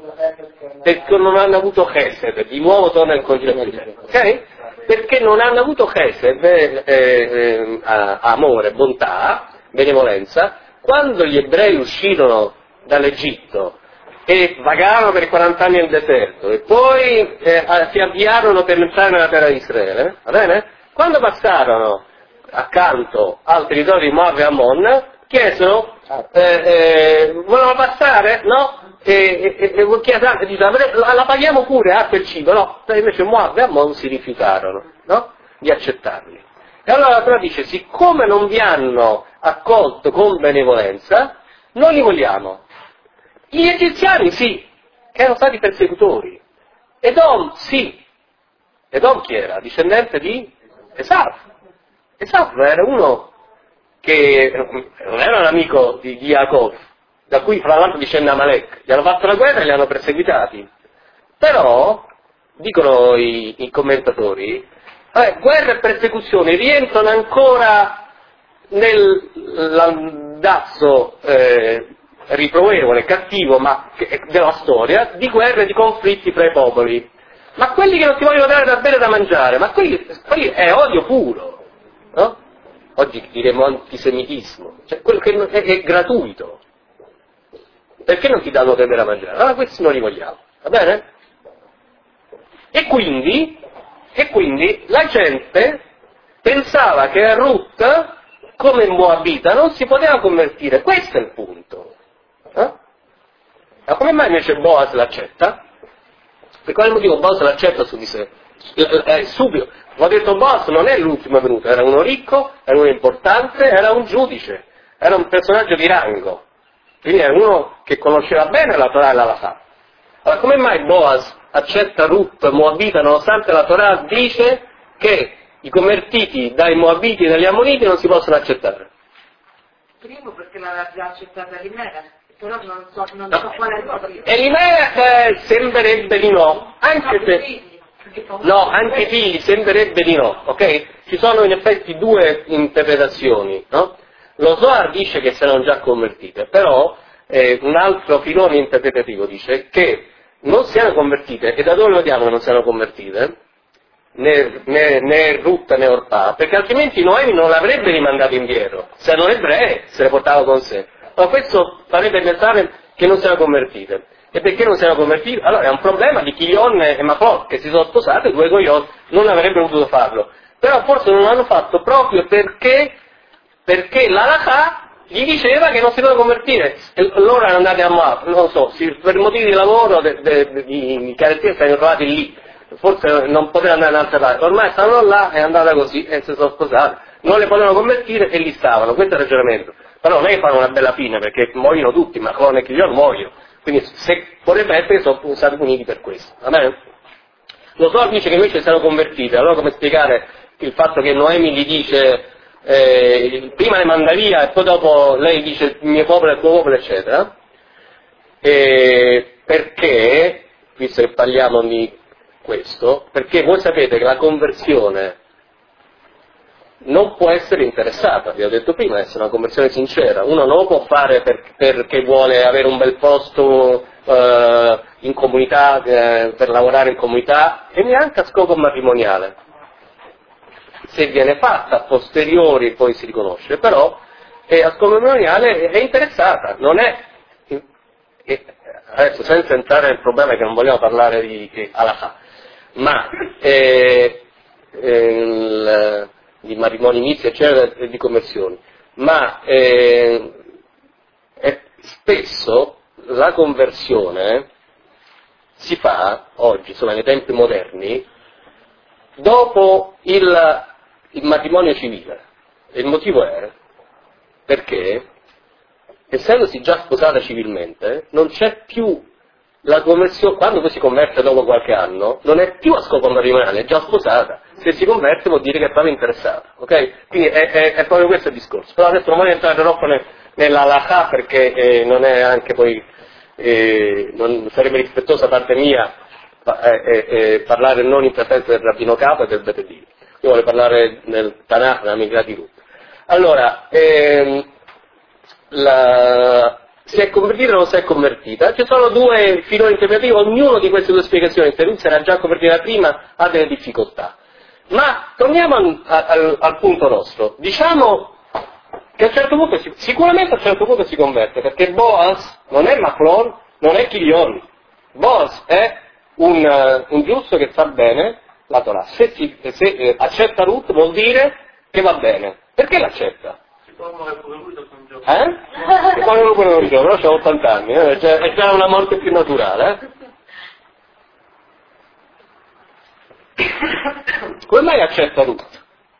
Perché non hanno avuto Chesed. Di nuovo torna il concetto. Ok? Perché non hanno avuto Chesed, eh, eh, amore, bontà, benevolenza. Quando gli ebrei uscirono dall'Egitto e vagarono per quaranta anni nel deserto e poi eh, si avviarono per entrare nella terra di Israele, va bene? Quando passarono accanto al territorio di Moab e Ammon, chiesero, eh, eh, volevano passare? No? E, e, e chiesero, dicevano, la paghiamo pure, acqua e cibo, no? Invece Moab e Ammon si rifiutarono, no? Di accettarli. E allora la Torah dice, siccome non vi hanno accolto con benevolenza, non li vogliamo. Gli egiziani sì, che erano stati persecutori. Edom sì. Edom chi era? Discendente di Esaf. Esaf era uno che non era un amico di, di Yaakov, da cui fra l'altro discende Amalek. Gli hanno fatto la guerra e li hanno perseguitati. Però, dicono i, i commentatori, eh, guerra e persecuzione rientrano ancora nell'andazzo eh, riprovevole, cattivo, ma che, della storia, di guerre e di conflitti fra i popoli. Ma quelli che non si vogliono dare da bere da mangiare, ma quelli, quelli è odio puro, no? Oggi diremo antisemitismo, cioè quello che è, è gratuito. Perché non ti danno da bere da mangiare? Allora questi non li vogliamo, va bene? E quindi, e quindi la gente pensava che Ruth, come Moabita, non si poteva convertire. Questo è il punto. Eh? Ma come mai invece Boaz l'accetta? Per quale motivo Boaz l'accetta su di sé? Eh, eh, subito. Ho detto Boaz non è l'ultimo venuto, era uno ricco, era uno importante, era un giudice, era un personaggio di rango. Quindi era uno che conosceva bene la Torah e la Halakha. Allora come mai Boaz accetta Ruth Moabita nonostante la Torah dice che i convertiti dai Moabiti e dagli Ammoniti non si possono accettare? Primo perché l'aveva già accettata Elimera, però non so, non no. so qual è il motivo. Elimera eh, sembrerebbe di no, anche se... No, anche i figli sembrerebbe di no, ok? Ci sono in effetti due interpretazioni, no? Lo Zohar dice che si erano già convertite, però eh, un altro filone interpretativo dice che non si erano convertite, e da dove lo vediamo che non si erano convertite? Né, né, né Ruth né Orpà, perché altrimenti Noemi non l'avrebbe rimandato indietro, se erano ebrei se le portava con sé. Ma questo farebbe pensare che non si erano convertite. E perché non si erano convertiti? Allora è un problema di Chilion e Machlon, che si sono sposate, due Goyot non avrebbero potuto farlo. Però forse non l'hanno fatto proprio perché, perché la Halakha gli diceva che non si doveva convertire. E loro erano andati a Moab, non so, si, per motivi di lavoro, de, de, de, di carattere, si erano trovati lì. Forse non potevano andare da un'altra parte. Ormai stavano là, è andata così e si sono sposate. Non le potevano convertire e lì stavano. Questo è il ragionamento. Però non è che fanno una bella fine, perché muoiono tutti, Machlon e Chilion muoiono. Quindi se potrebbe essere che sono stati puniti per questo. Va bene? Lo so dice che invece si erano convertite, allora come spiegare il fatto che Noemi gli dice eh, prima le manda via e poi dopo lei dice il mio popolo è il tuo popolo, eccetera, eh, perché, visto che parliamo di questo, perché voi sapete che la conversione non può essere interessata, vi ho detto prima, deve essere una conversione sincera, uno non lo può fare per, perché vuole avere un bel posto eh, in comunità, eh, per lavorare in comunità, e neanche a scopo matrimoniale. Se viene fatta a posteriori poi si riconosce, però eh, a scopo matrimoniale è interessata, non è, eh, adesso senza entrare nel problema che non vogliamo parlare di eh, halakha, ma eh, eh, il, di matrimoni misti, eccetera, e di conversioni, ma eh, eh, spesso la conversione si fa oggi, insomma nei tempi moderni, dopo il, il matrimonio civile. E il motivo è perché, essendosi già sposata civilmente, non c'è più la conversione, quando poi si converte dopo qualche anno, non è più a scopo matrimoniale, è già sposata. Se si converte vuol dire che è proprio interessata, ok? Quindi è, è, è proprio questo il discorso. Però adesso non voglio entrare troppo nel, nella halakha perché eh, non è anche poi, eh, non sarebbe rispettosa da parte mia eh, eh, parlare non in presenza del rabbino capo e del Betedini. Io voglio parlare nel Tanakh, nella Migra di Ruth. Allora, ehm, la... si è convertita o non si è convertita? Ci sono due filoni interpretativi, ognuno di queste due spiegazioni, se lui si era già convertita prima, ha delle difficoltà. Ma torniamo al, al, al punto nostro. Diciamo che a un certo punto, si, sicuramente a un certo punto si converte, perché Boaz non è Maclon, non è Chilion. Boaz è un, uh, un giusto che sa bene la Torah. Se, si, se eh, accetta Ruth vuol dire che va bene. Perché l'accetta? Si può muovere pure lui dopo un giorno. Eh? Si può muovere pure un giorno, però c'ha ottanta anni, eh? Cioè, è già una morte più naturale. Eh? Come mai accetta Ruth?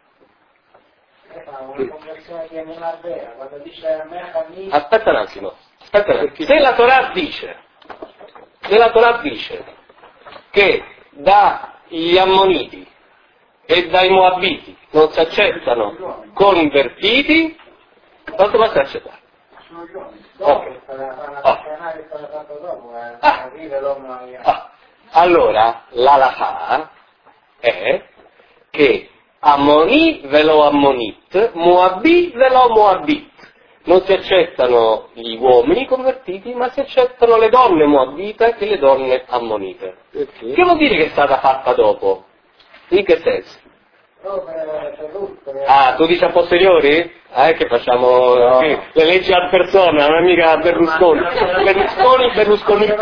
Aspetta un attimo, aspetta un attimo. Se la Torah dice, se la Torah dice che dagli Ammoniti e dai Moabiti non si accettano convertiti, quanto basta accettare? Okay. Oh. Ah. Ah. Allora, l'halakha è che Ammoni ve lo Ammonit, Moabi ve lo Moabit. Non si accettano gli uomini convertiti, ma si accettano le donne moabite e le donne ammonite. Perché? Che vuol dire che è stata fatta dopo? In che senso? Ah, tu dici a posteriori? Eh, che facciamo no. Sì, le leggi ad persona, non è mica Berlusconi. Berlusconi, Berlusconi.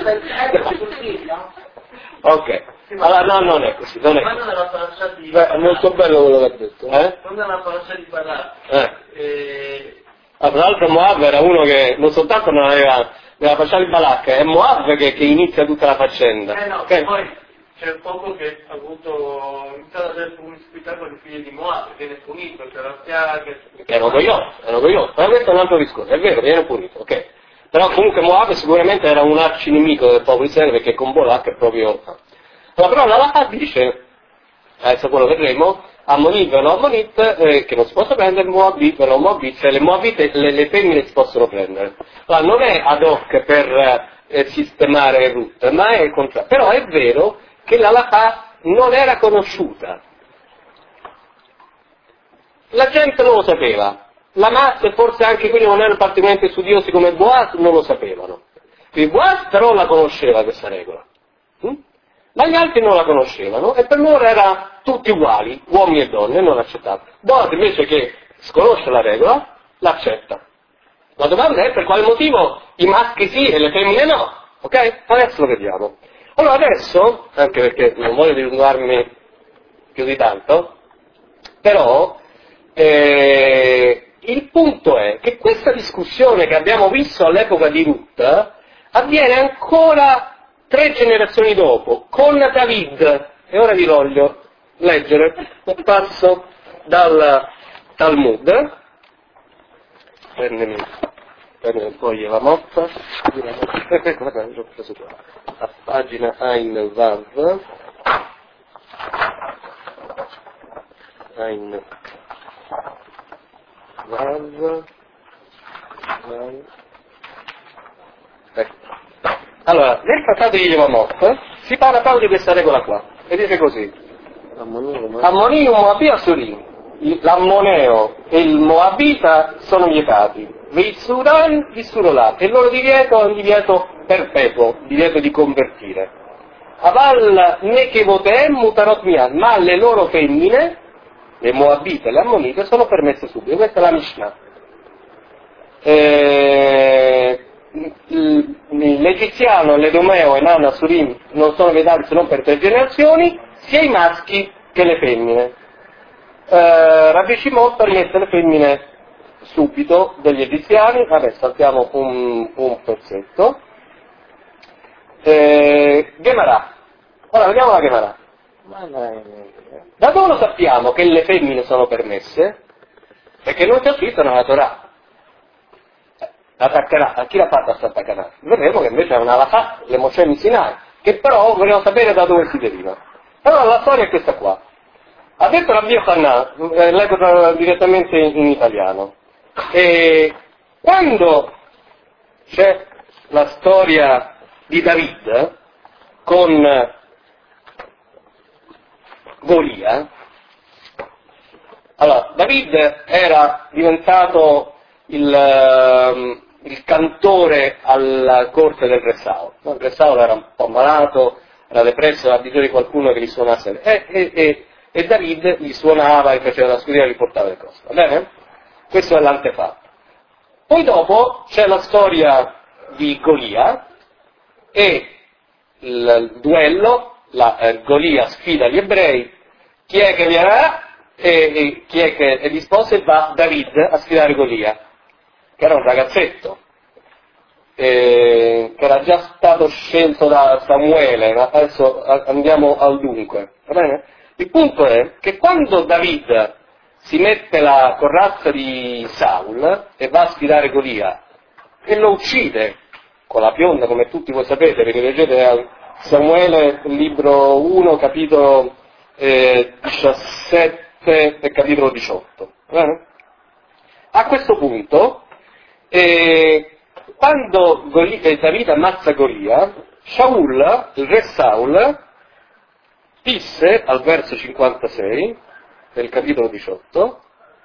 Ok, allora no, non è così, non è così. Beh, è molto bello quello che ha detto. Eh? Quando è una parola di parlare, Eh. eh, Ah, tra l'altro Moab era uno che non soltanto non aveva, nella faccia di Balak, è Moab che, che inizia tutta la faccenda. eh no, Okay? poi c'è poco che ha avuto, iniziato ad avere promiscuità con i figli di Moab, viene punito, c'è la piaga. Erano coglioni, erano coglioni, ma questo è un altro discorso, è vero, viene punito, ok. Però comunque Moab sicuramente era un arcinemico del popolo di Israele perché con Balak è proprio... Ma però la halakha dice, adesso quello vedremo, Ammonit o Ammonit, eh, che non si possono prendere, Moabit o Moabit, cioè le Moabite le, le femmine si possono prendere. Allora non è ad hoc per eh, sistemare Ruth, ma è il contrario. Però è vero che la halakha non era conosciuta. La gente non lo sapeva. La massa e forse anche quelli che non erano particolarmente studiosi come Boaz non lo sapevano. Il Boaz però la conosceva questa regola. Hm? Ma gli altri non la conoscevano e per loro era tutti uguali, uomini e donne, non accettati. Boaz invece che sconosce la regola, l'accetta. La domanda è per quale motivo i maschi sì e le femmine no, ok? Adesso lo vediamo. Allora adesso, anche perché non voglio dilungarmi più di tanto, però eh, il punto è che questa discussione che abbiamo visto all'epoca di Ruth avviene ancora tre generazioni dopo, con David, e ora vi voglio leggere un passo dal Talmud, prendimi, prendimi poi la mappa, l'ho preso qua, a pagina Ein Vav, Ein Vav, Vav. Ecco. Allora, nel trattato di Yevamot si parla proprio di questa regola qua, e dice così: Ammonium Moabia Surim, l'ammoneo e il moabita sono vietati, Veitsuran Visurolat, e il loro divieto è un divieto perpetuo, divieto di convertire. Aval Nekevotem Mutarot Mian, ma le loro femmine, le moabite e le ammonite, sono permesse subito. Questa è la Mishnah. Eh, L'egiziano, l'edomeo e Nana Surim non sono vietati se non per tre generazioni, sia i maschi che le femmine. Eh, Rabbi Shimon permette le femmine subito degli egiziani. Vabbè, saltiamo un, un pezzetto. Eh, Gemara. Ora vediamo la Gemara. Da dove lo sappiamo che le femmine sono permesse? Perché non c'è scritto nella Torah. La Takana, a chi l'ha fatta sta Takana? Vedremo che invece è una Alakha, le Moshe Sinai, che però vogliamo sapere da dove si deriva. Allora la storia è questa qua. Ha detto Rabbi Yochanan, eh, leggo direttamente in, in italiano, e quando c'è la storia di David con Golia, allora David era diventato il, il cantore alla corte del Re Saul. Il Re Saul era un po' malato, era depresso, aveva bisogno di qualcuno che gli suonasse, e, e, e, e David gli suonava e faceva la scuderia e gli portava le cose, va bene? Questo è l'antefatto. Poi dopo c'è la storia di Golia e il duello, la, eh, Golia sfida gli ebrei, chi è che viene e, e chi è che è disposto, e va David a sfidare Golia, che era un ragazzetto, eh, che era già stato scelto da Samuele, ma adesso andiamo al dunque, va bene? Il punto è che quando David si mette la corazza di Saul e va a sfidare Golia e lo uccide con la pionda, come tutti voi sapete, perché leggete Samuele libro uno capitolo eh, diciassette e capitolo diciotto, va bene? A questo punto, E quando Goli- eh, Davide ammazza Golia, Shaul, il re Saul, disse al verso cinquantasei del capitolo diciotto,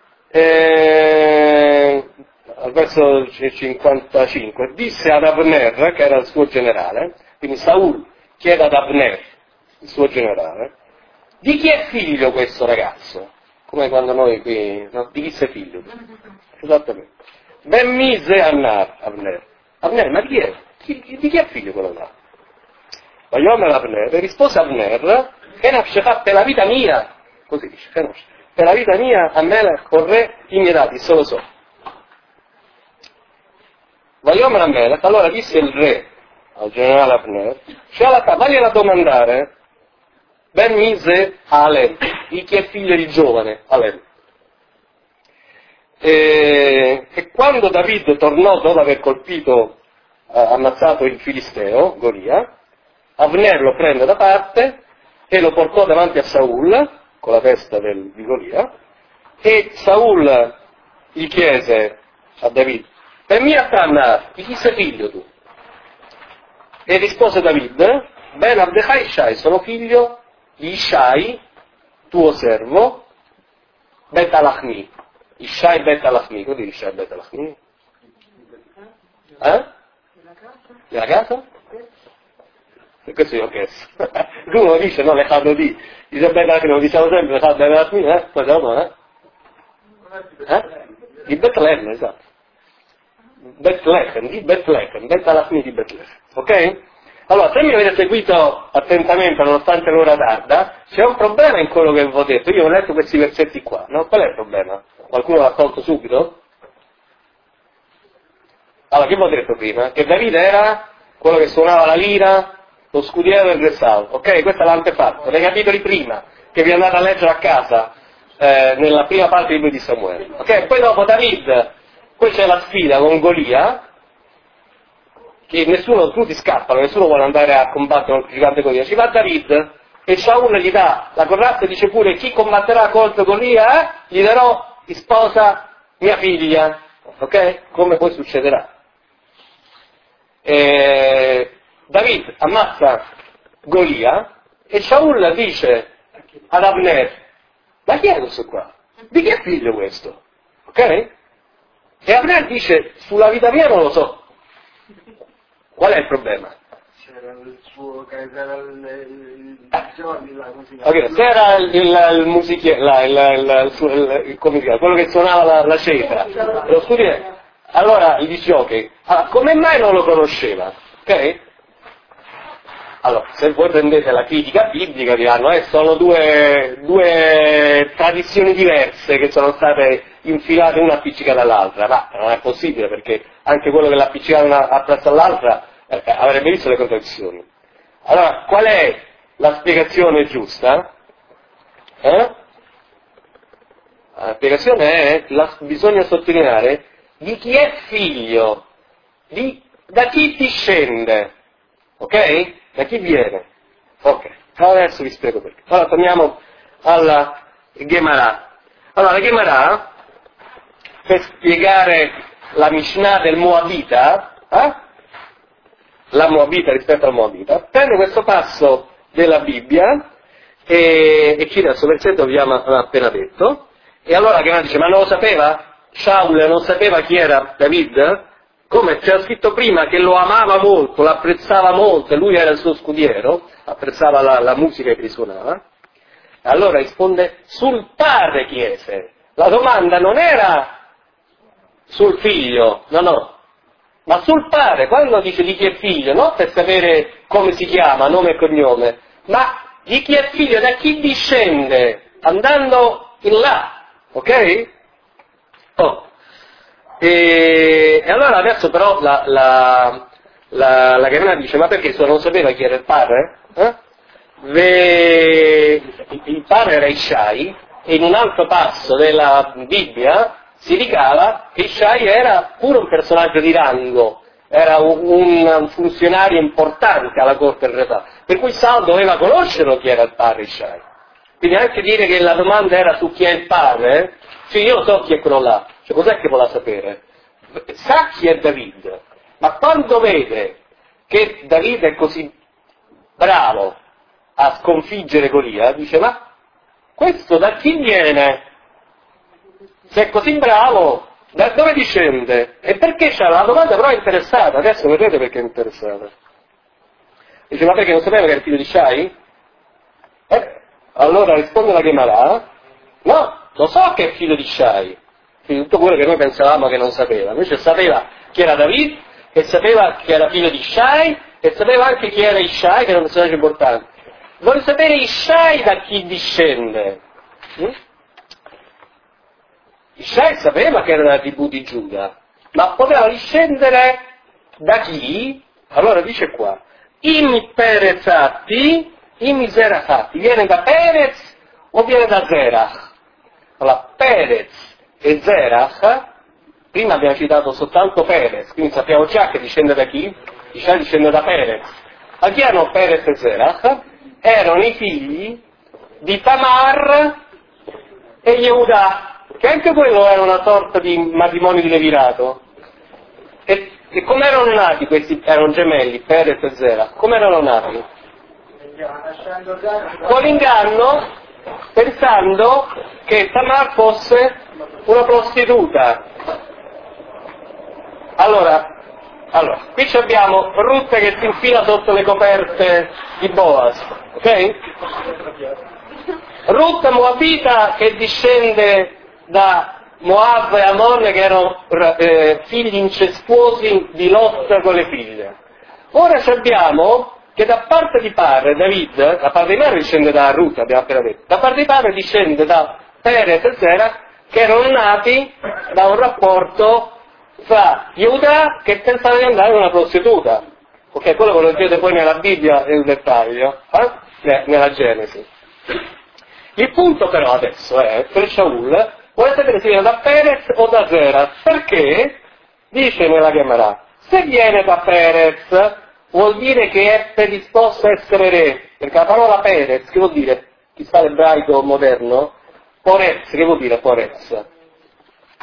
eh, al verso cinquantacinque, disse ad Abner, che era il suo generale, quindi Saul chiede ad Abner, il suo generale, di chi è figlio questo ragazzo? Come quando noi qui, no? Di chi sei figlio? Esattamente. Ben mise Annar, Abner. Abner, ma di chi è? Di, di chi è figlio quello là? Ma io amo Abner, e rispose Abner, Kenaf per la vita mia, così dice, Kenaf, per la vita mia, a me corre i miei dati, se lo so. Vagliom Amelech, allora disse il re al generale Abner, Shalaka, vagliela domandare, ben mise Alem, di chi è figlio di giovane, Alem. E, e quando David tornò dopo aver colpito, eh, ammazzato il filisteo, Golia, Abner lo prende da parte e lo portò davanti a Saul, con la testa del, di Golia, e Saul gli chiese a David, per mia Tanna, di chi sei figlio tu? E rispose David, ben Abdechai Ishai, sono figlio di Ishai, tuo servo, Bet Alachmi. Ishai Bet Alachmi, cosa dice Ishai Bet Alachmi? Eh? Della casa? E questo io ho chiesto. Lui lo dice, no, le fanno di. Dice Bet Alachmi, lo diciamo sempre, le fanno Bet Alachmi, eh? Poi dopo, eh? Eh? Di Betlemme, esatto. Bethlehem, di Bethlehem, Bet Alachmi di Bethlehem, ok? Allora, se mi avete seguito attentamente, nonostante l'ora tarda, c'è un problema in quello che vi ho detto. Io ho letto questi versetti qua, no? Qual è il problema? Qualcuno l'ha colto subito? Allora, che vi ho detto prima? Che Davide era quello che suonava la lira, lo scudiero del Re Saul, ok? Questo è l'antefatto, nei capitoli prima, che vi andate a leggere a casa, eh, nella prima parte del libro di Samuele, ok? Poi dopo David, poi c'è la sfida con Golia, che nessuno, tutti scappano, nessuno vuole andare a combattere con il gigante Golia, ci va David e Shaul gli dà la corazza e dice pure chi combatterà contro Golia, eh, gli darò in sposa mia figlia, ok? Come poi succederà. E David ammazza Golia e Shaul dice ad Abner, ma chi è questo qua? Di chi è figlio questo? Ok? E Abner dice, sulla vita mia non lo so. Qual è il problema? C'era il suo, c'era il giorni là, così. Ok, se era il, il, il musichiere, là, il, il, il, il, come si chiama, quello che suonava la, la cifra, lo studiere, allora gli dice, ok, ah, come mai non lo conosceva? Ok? Allora, se voi prendete la critica biblica diranno, eh, sono due, due tradizioni diverse che sono state infilate una appiccicata all'altra, ma non è possibile perché anche quello che l'ha appiccicata una appresso all'altra eh, avrebbe visto le contraddizioni. Allora, qual è la spiegazione giusta? Eh? La spiegazione è, la, bisogna sottolineare, di chi è figlio, di, da chi discende, ok? Da chi viene? Ok, adesso vi spiego perché. Allora torniamo alla Gemara. Allora la Gemara, per spiegare la Mishnah del Moabita, eh? la Moabita rispetto al Moabita, prende questo passo della Bibbia e, e cita questo versetto che vi abbiamo appena detto, e allora la Gemara dice, ma non lo sapeva? Shaul non sapeva chi era David? Come c'era scritto prima che lo amava molto, l'apprezzava molto, e lui era il suo scudiero, apprezzava la, la musica che risuonava. Allora risponde, sul padre chiese. La domanda non era sul figlio, no, no, ma sul padre. Quando dice di chi è figlio, non per sapere come si chiama, nome e cognome, ma di chi è figlio, da chi discende, andando in là, ok? Oh. E, e allora adesso però la, la, la, la Gemara dice, ma perché se non sapeva chi era il padre? Eh? Ve, il padre era Ishai, e in un altro passo della Bibbia si ricava che Ishai era pure un personaggio di rango, era un, un funzionario importante alla corte del re, per cui Saul doveva conoscere chi era il padre Ishai. Quindi anche dire che la domanda era su chi è il padre, cioè io so chi è quello là, cioè cos'è che vuole sapere? Sa chi è David, ma quando vede che David è così bravo a sconfiggere Golia, dice, ma questo da chi viene? Se è così bravo, da dove discende? E perché c'ha la domanda però è interessata, adesso vedrete perché è interessata. Dice, ma perché non sapeva che era il figlio di Shai? Eh, allora risponde la Gemara, no, lo so che è figlio di Shai, quindi tutto quello che noi pensavamo che non sapeva, invece sapeva chi era David, e sapeva che era figlio di Shai, e sapeva anche chi era Ishai, che era un personaggio importante. Vuole sapere Ishai da chi discende? Hm? Ishai sapeva che era della tribù di Giuda, ma poteva discendere da chi? Allora dice qua, im Perezati, im Zerachati, viene da Perez o viene da Zerach? Allora, Perez e Zerach, prima abbiamo citato soltanto Perez, quindi sappiamo già che discende da chi? Ishai discende da Perez. A chi erano Perez e Zerach? Erano i figli di Tamar e Yehuda, che anche quello era una sorta di matrimonio di levirato. E, e come erano nati questi? Erano gemelli, Perez e Zerach. Come erano nati? Con l'inganno, pensando che Tamar fosse una prostituta. Allora, allora, qui abbiamo Ruth che si infila sotto le coperte di Boaz, ok? Ruth Moabita che discende da Moab e Ammon, che erano eh, figli incestuosi di Lot con le figlie. Ora abbiamo che da parte di padre David, da parte di madre discende da Ruth, abbiamo appena detto, da parte di padre discende da Perez e Zerach, che erano nati da un rapporto fra Yehuda che pensava di andare in una prostituta. Ok, quello lo leggete poi nella Bibbia nel dettaglio, eh? nella Genesi. Il punto però adesso è, per Shaul, vuole sapere se viene da Perez o da Zerach, perché, dice nella Gemara, se viene da Perez vuol dire che è predisposto a essere re, perché la parola Perez, che vuol dire, chi sa l'ebraico moderno, Porez, che vuol dire Porez?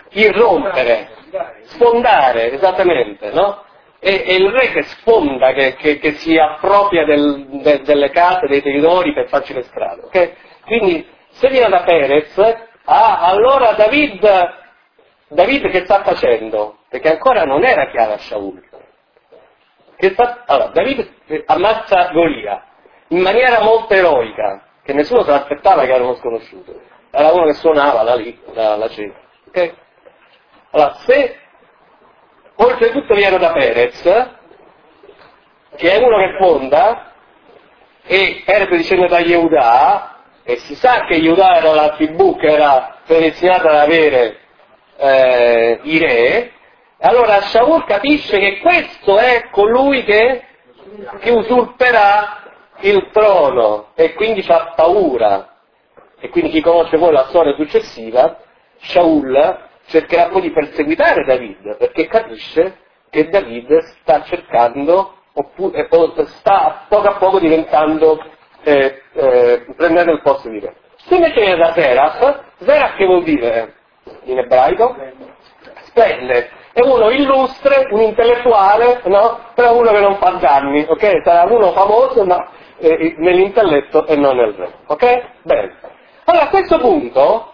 irrompere, sfondare, esattamente, no? È, è il re che sfonda, che, che, che si appropria del, de, delle case, dei territori per farci le strade, ok? Quindi, se viene da Perez, ah, allora David, David che sta facendo? Perché ancora non era chiara a Shaul. Che sta, allora, David ammazza Golia in maniera molto eroica, che nessuno se l'aspettava che era uno sconosciuto. Era uno che suonava da lì, dalla cena. Ok? Allora, se oltretutto viene da Perez, che è uno che fonda, e Perez discende da Yehuda, e si sa che Yehuda era la tribù che era predestinata ad avere eh, i re, allora Shaul capisce che questo è colui che, che usurperà il trono, e quindi fa paura. E quindi chi conosce poi la storia successiva, Shaul cercherà poi di perseguitare David, perché capisce che David sta cercando, oppure, sta a poco a poco diventando, eh, eh, prendendo il posto di re. Se invece viene da Zerach, Zerach che vuol dire in ebraico? Splende. È uno illustre, un intellettuale, no? Però uno che non fa danni, ok? Sarà uno famoso, ma eh, nell'intelletto e non nel re, ok? Bene. Allora a questo punto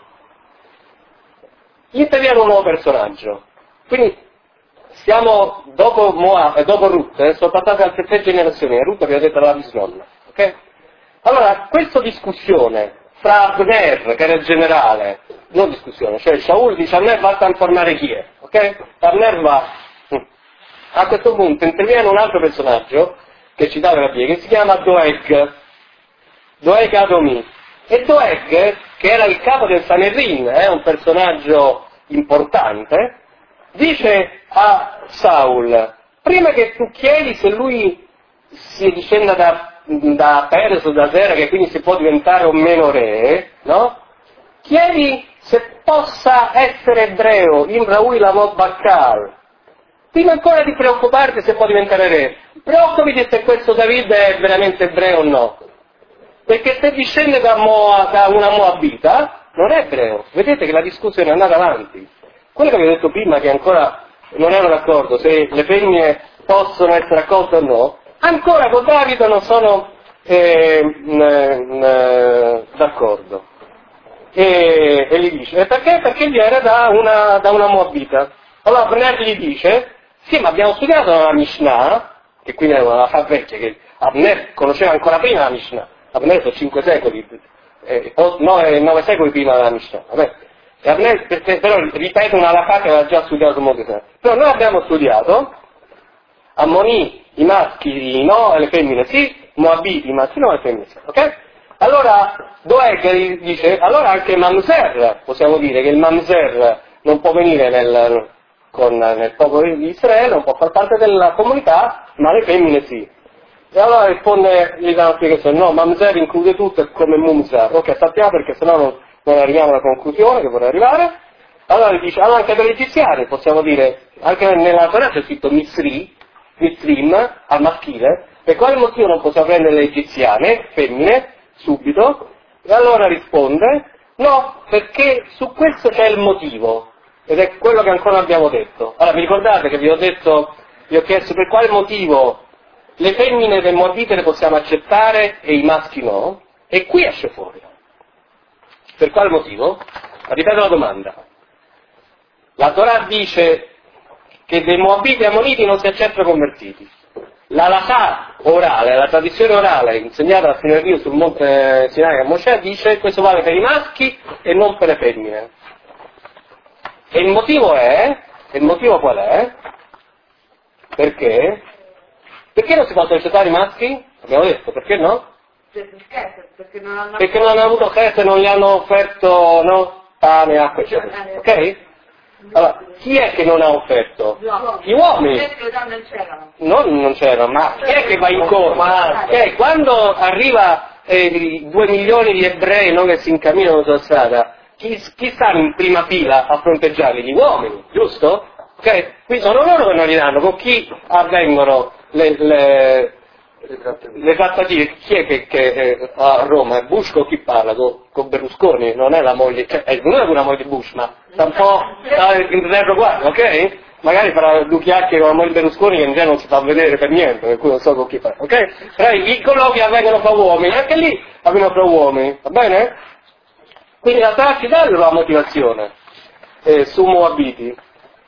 interviene un nuovo personaggio. Quindi siamo dopo Moab e dopo Ruth, eh, sono passate altre tre generazioni, e Ruth abbiamo detto la bisnonna, ok? Allora, questa discussione fra Abner, che era il generale, non discussione, cioè Shaul dice Abner va a informare chi è, ok? Abner va. A questo punto interviene un altro personaggio che citava Rabbi, che si chiama Doeg, Doeg Adomi. E Doeg, che era il capo del Sanedrin, eh, un personaggio importante, dice a Saul, prima che tu chiedi se lui si discenda da, da Perez o da Zera, che quindi si può diventare o meno re, no? Chiedi se possa essere ebreo, in Raui Lamot Bakkal. Prima ancora di preoccuparti se può diventare re, preoccupati se questo David è veramente ebreo o no. Perché se discende da, Moa, da una Moabita, non è ebreo. Vedete che la discussione è andata avanti. Quello che vi ho detto prima, che ancora non ero d'accordo, se le femmine possono essere accolte o no, ancora con Davide non sono eh, mh, d'accordo. E, e gli dice, e perché? Perché gli era da una, da una Moabita. Allora Abner gli dice, sì, ma abbiamo studiato la Mishnah, che quindi è una fa vecchia, che Abner conosceva ancora prima la Mishnah. Abner sono cinque secoli, eh, nove secoli prima della Mishnah. Vabbè. E Abner, però ripeto una halakha che aveva già studiato Mosè. Però noi abbiamo studiato Ammoni, i maschi no, e le femmine sì, Moabiti, i maschi no, e le femmine sì. Ok? Allora, Doeg dice, allora anche Mamzer, possiamo dire che il Mamzer non può venire nel, con, nel popolo di Israele, non può far parte della comunità, ma le femmine sì. E allora risponde, gli dà una spiegazione, no, Mamzer include tutto, è come Mumzer. Ok, sappiamo perché sennò non, non arriviamo alla conclusione che vorrei arrivare. Allora gli dice, allora anche per gli egiziani, possiamo dire, anche nella Torah c'è scritto Misri, Misrim, al maschile, per quale motivo non possiamo prendere le egiziane, femmine, subito? E allora risponde, no, perché su questo c'è il motivo, ed è quello che ancora non abbiamo detto. Allora, vi ricordate che vi ho detto, vi ho chiesto per quale motivo le femmine del Moabite le possiamo accettare e i maschi no? E qui esce fuori. Per quale motivo? Ripeto la domanda. La Torah dice che dei Moabiti e Ammoniti non si accettano convertiti. La halakha orale, la tradizione orale insegnata dal Signore Dio sul monte Sinai a Mosè dice che questo vale per i maschi e non per le femmine. E il motivo è, e il motivo qual è? Perché? Perché non si possono accettare i maschi? Abbiamo detto, perché no? Perché? Perché non hanno, perché non hanno avuto feste, non gli hanno offerto no? pane, acqua, eccetera. Ok? Allora, chi è che non ha offerto? No. Gli uomini. Le donne c'erano. Non, non c'erano, ma chi è che va incontro? Okay, quando arriva eh, due milioni di ebrei no, che si incamminano sulla strada, chi, chi sta in prima fila a fronteggiarli? Gli uomini, giusto? Ok? Qui sono loro che non li danno, con chi avvengono le, le, le trattative, chi è che, che eh, a Roma? È Bush con chi parla? Con, con Berlusconi, non è la moglie, cioè è non è una moglie di Bush, ma sta un po' in retroguardia, ok? Magari farà due chiacchiere con la moglie di Berlusconi che in genere non si fa vedere per niente, per cui non so con chi parla, ok? Però i colloqui avvengono fra uomini, anche lì avvengono fra uomini, va bene? Quindi la traccia dà la motivazione, eh, su Moabiti.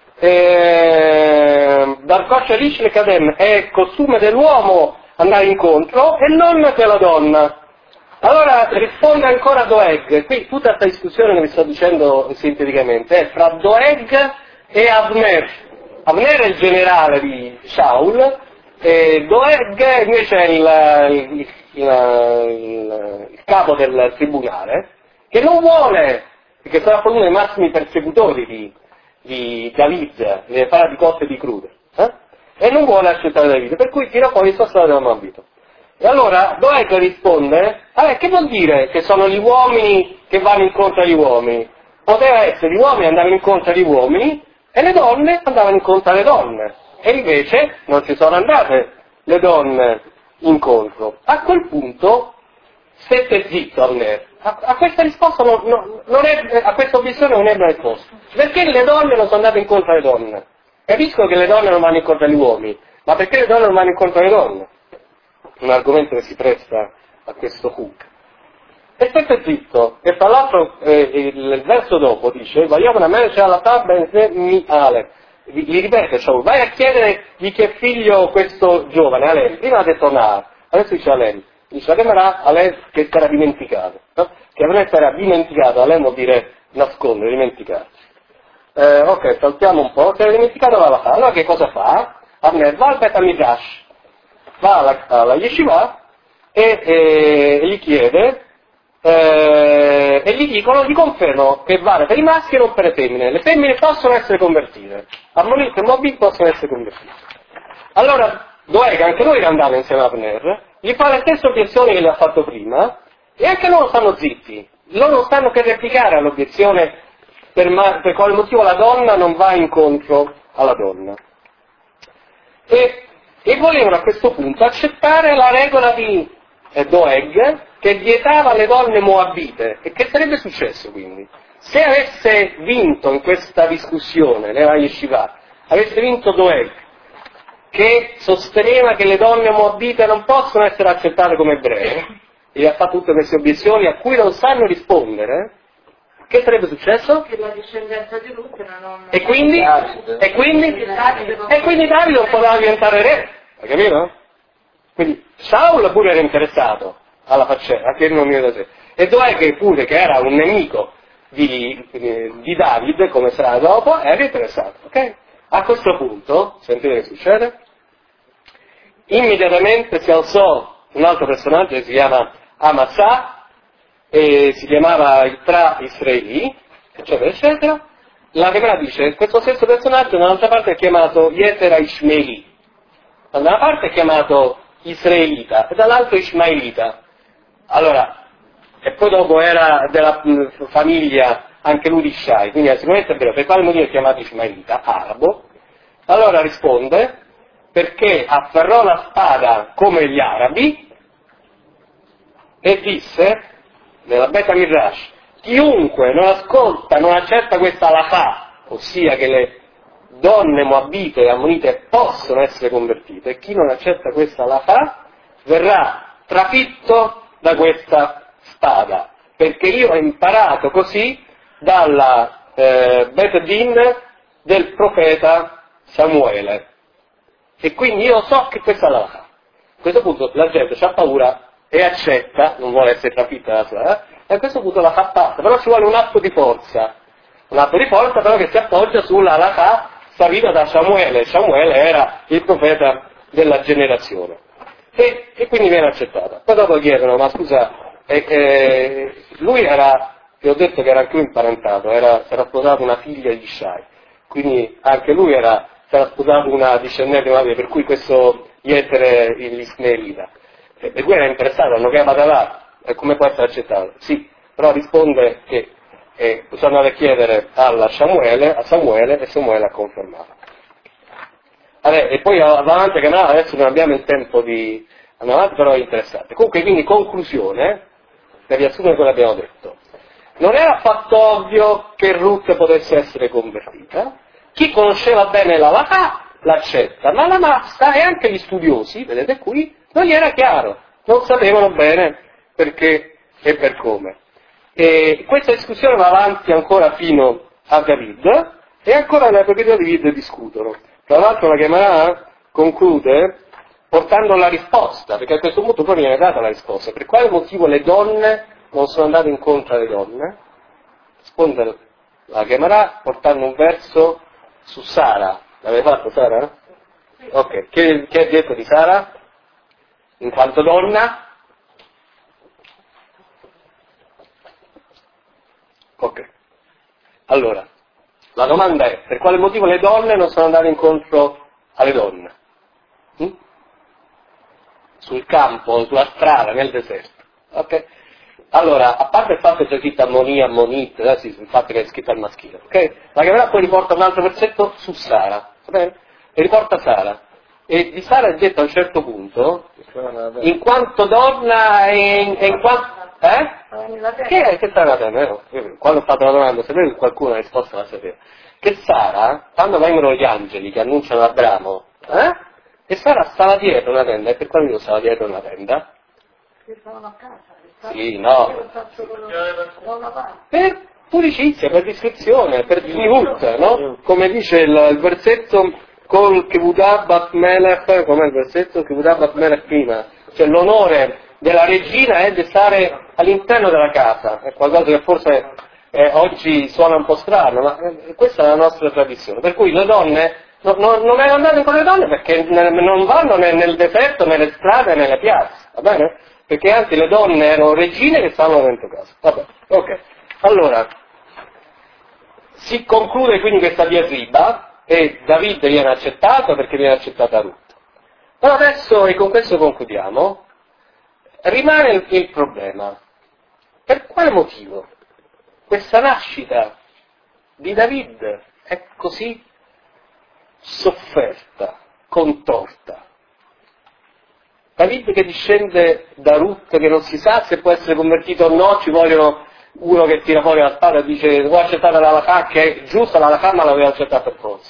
Eh, Dar Kosher Ish Lekadem è costume dell'uomo andare incontro e non della donna. Allora risponde ancora Doeg, qui tutta questa discussione che vi sto dicendo sinteticamente è fra Doeg e Avner. Avner è il generale di Shaul e Doeg invece è il, il, il, il, il capo del tribunale che non vuole, perché sarà uno dei massimi persecutori di, di David, deve fare di cotte e di crude, eh? E non vuole accettare David, per cui tira fuori questa storia del Moabito. E allora Doeg risponde, ah, che vuol dire che sono gli uomini che vanno incontro agli uomini? Poteva essere gli uomini andavano incontro agli uomini e le donne andavano incontro alle donne, e invece non ci sono andate le donne incontro. A quel punto stette zitto Avner. A, a questa risposta non, non, non è, a questa obiezione non è una risposta. Perché le donne non sono andate incontro alle donne? Capisco che le donne non vanno incontro agli uomini, ma perché le donne non vanno incontro alle donne? Un argomento che si presta a questo hook. E stette zitto, e tra l'altro eh, il, il verso dopo dice, Vayavana Melech alla tabben mi ale. Gli ripete, cioè, vai a chiedere di che figlio questo giovane, Alem. Prima ha detto Nar, adesso dice Alem. Dice Alem era Alem che si era dimenticato, no? Che Alem si era dimenticato, Alem vuol dire nascondere, dimenticarsi. Eh, ok, saltiamo un po', si era dimenticato la fa. Allora che cosa fa? Avner va al Bet HaMidrash, va alla, alla Yeshiva e, e, e gli chiede, eh, e gli dicono, gli confermano che vale per i maschi e non per le femmine. Le femmine possono essere convertite, Ammonite e Moabit possono essere convertite. Allora Doeg, anche lui che andava insieme a Avner, gli fa le stesse obiezioni che gli ha fatto prima, e anche loro stanno zitti, loro non stanno per replicare all'obiezione per, ma, per quale motivo la donna non va incontro alla donna. E, e volevano a questo punto accettare la regola di eh, Doeg che vietava alle donne moabite. E che sarebbe successo quindi? Se avesse vinto in questa discussione nella Yeshiva, avesse vinto Doeg, che sosteneva che le donne moabite non possono essere accettate come ebree, e gli ha fatto tutte queste obiezioni a cui non sanno rispondere, che sarebbe successo? Che la discendenza di Ruth non... E quindi? E quindi? E quindi Davide non poteva diventare re, hai capito? Quindi Saul pure era interessato alla faccenda, anche non da sé. E Doeg pure, che era un nemico di, di David, come sarà dopo, era interessato, ok? A questo punto, sentite che succede? Immediatamente si alzò un altro personaggio che si chiama Amasa, e si chiamava il Tra Israeli, eccetera, eccetera. La Gemara dice, questo stesso personaggio da un'altra parte è chiamato Yetera Ishmaeli, da una parte è chiamato Israelita e dall'altro Ishmaelita. Allora, e poi dopo era della mh, famiglia anche lui di Shai, quindi sicuramente è vero, per quale motivo è chiamato Ishmaelita? Arabo. Allora risponde, perché afferrò la spada come gli arabi e disse, nella Bet HaMidrash, chiunque non ascolta, non accetta questa halakha, ossia che le donne moabite e ammonite possono essere convertite, e chi non accetta questa halakha verrà trafitto da questa spada, perché io ho imparato così dalla eh, Bet Din del profeta Samuele, e quindi io so che questa è la halakha. A questo punto la gente ha paura e accetta, non vuole essere trafitta da sola, e a questo punto la fa passa, però ci vuole un atto di forza, un atto di forza però che si appoggia sulla halakha stabilita da Samuele. Samuele era il profeta della generazione, e, e quindi viene accettata. Poi dopo chiedono, ma scusa, eh, eh, lui era, vi ho detto che era anche lui imparentato, era, si era sposato una figlia di Shai, quindi anche lui era, si era sposato una discendente di Maria, per cui questo Yetere l'Ismaelita. E lui era interessato, hanno chiamato là, e come può essere accettato? Sì, però risponde che eh, sono andati a chiedere alla Samuele, a Samuele, e Samuele ha confermato. Vabbè, e poi avanti che no, adesso non abbiamo il tempo di, Andiamo avanti, però è interessante. Comunque, quindi, conclusione, per riassumere quello che abbiamo detto. Non era affatto ovvio che Ruth potesse essere convertita. Chi conosceva bene la Halakha l'accetta, ma la massa e anche gli studiosi, vedete qui, non gli era chiaro, non sapevano bene perché e per come. E questa discussione va avanti ancora fino a David, e ancora nella proprietà di David discutono. Tra l'altro la Gemara conclude portando la risposta, perché a questo punto poi viene data la risposta. Per quale motivo le donne non sono andate incontro alle donne? Risponde la Gemara portando un verso su Sara. L'avete fatto Sara? Ok, che, che ha detto di Sara? In quanto donna? Ok. Allora, la domanda è, per quale motivo le donne non sono andate incontro alle donne? Hm? Sul campo, sulla strada, nel deserto. Ok? Allora, a parte il fatto che c'è scritto ammonia, ammonit, eh, sì, il fatto che è scritto al maschile, ok? La Gemara poi riporta un altro versetto su Sara, va bene? E riporta Sara. E di Sara è detto a un certo punto, in quanto donna e in, e in quanto... Eh? Che è? Che Sara la vero? Quando ho fatto la domanda, sapevo che qualcuno la risposta la sapeva. Che Sara, quando vengono gli angeli che annunciano Abramo, eh? E Sara stava dietro una tenda, e per quale motivo stava dietro una tenda? Stavano a casa. Sì, no. Per puricizia, per discrezione, per Nihut, no? Come dice il, il versetto col Kevudah Bat Melech, com'è il versetto? Kevudah Bat Melech prima, cioè l'onore della regina è di stare all'interno della casa, è qualcosa che forse eh, oggi suona un po' strano, ma eh, questa è la nostra tradizione, per cui le donne no, no, non è andate con le donne perché ne, non vanno nel, nel deserto, nelle strade, nelle piazze, va bene? Perché anche le donne erano regine che stavano dentro casa. Vabbè, ok. Allora, si conclude quindi questa diatriba e David viene accettato perché viene accettata Ruth. Però adesso, e con questo concludiamo, rimane il, il problema. Per quale motivo questa nascita di David è così sofferta, contorta? David che discende da Ruth, che non si sa se può essere convertito o no, ci vogliono uno che tira fuori la spada e dice vuoi accettare la Halakha, che è giusta la Halakha ma l'aveva accettata per forza.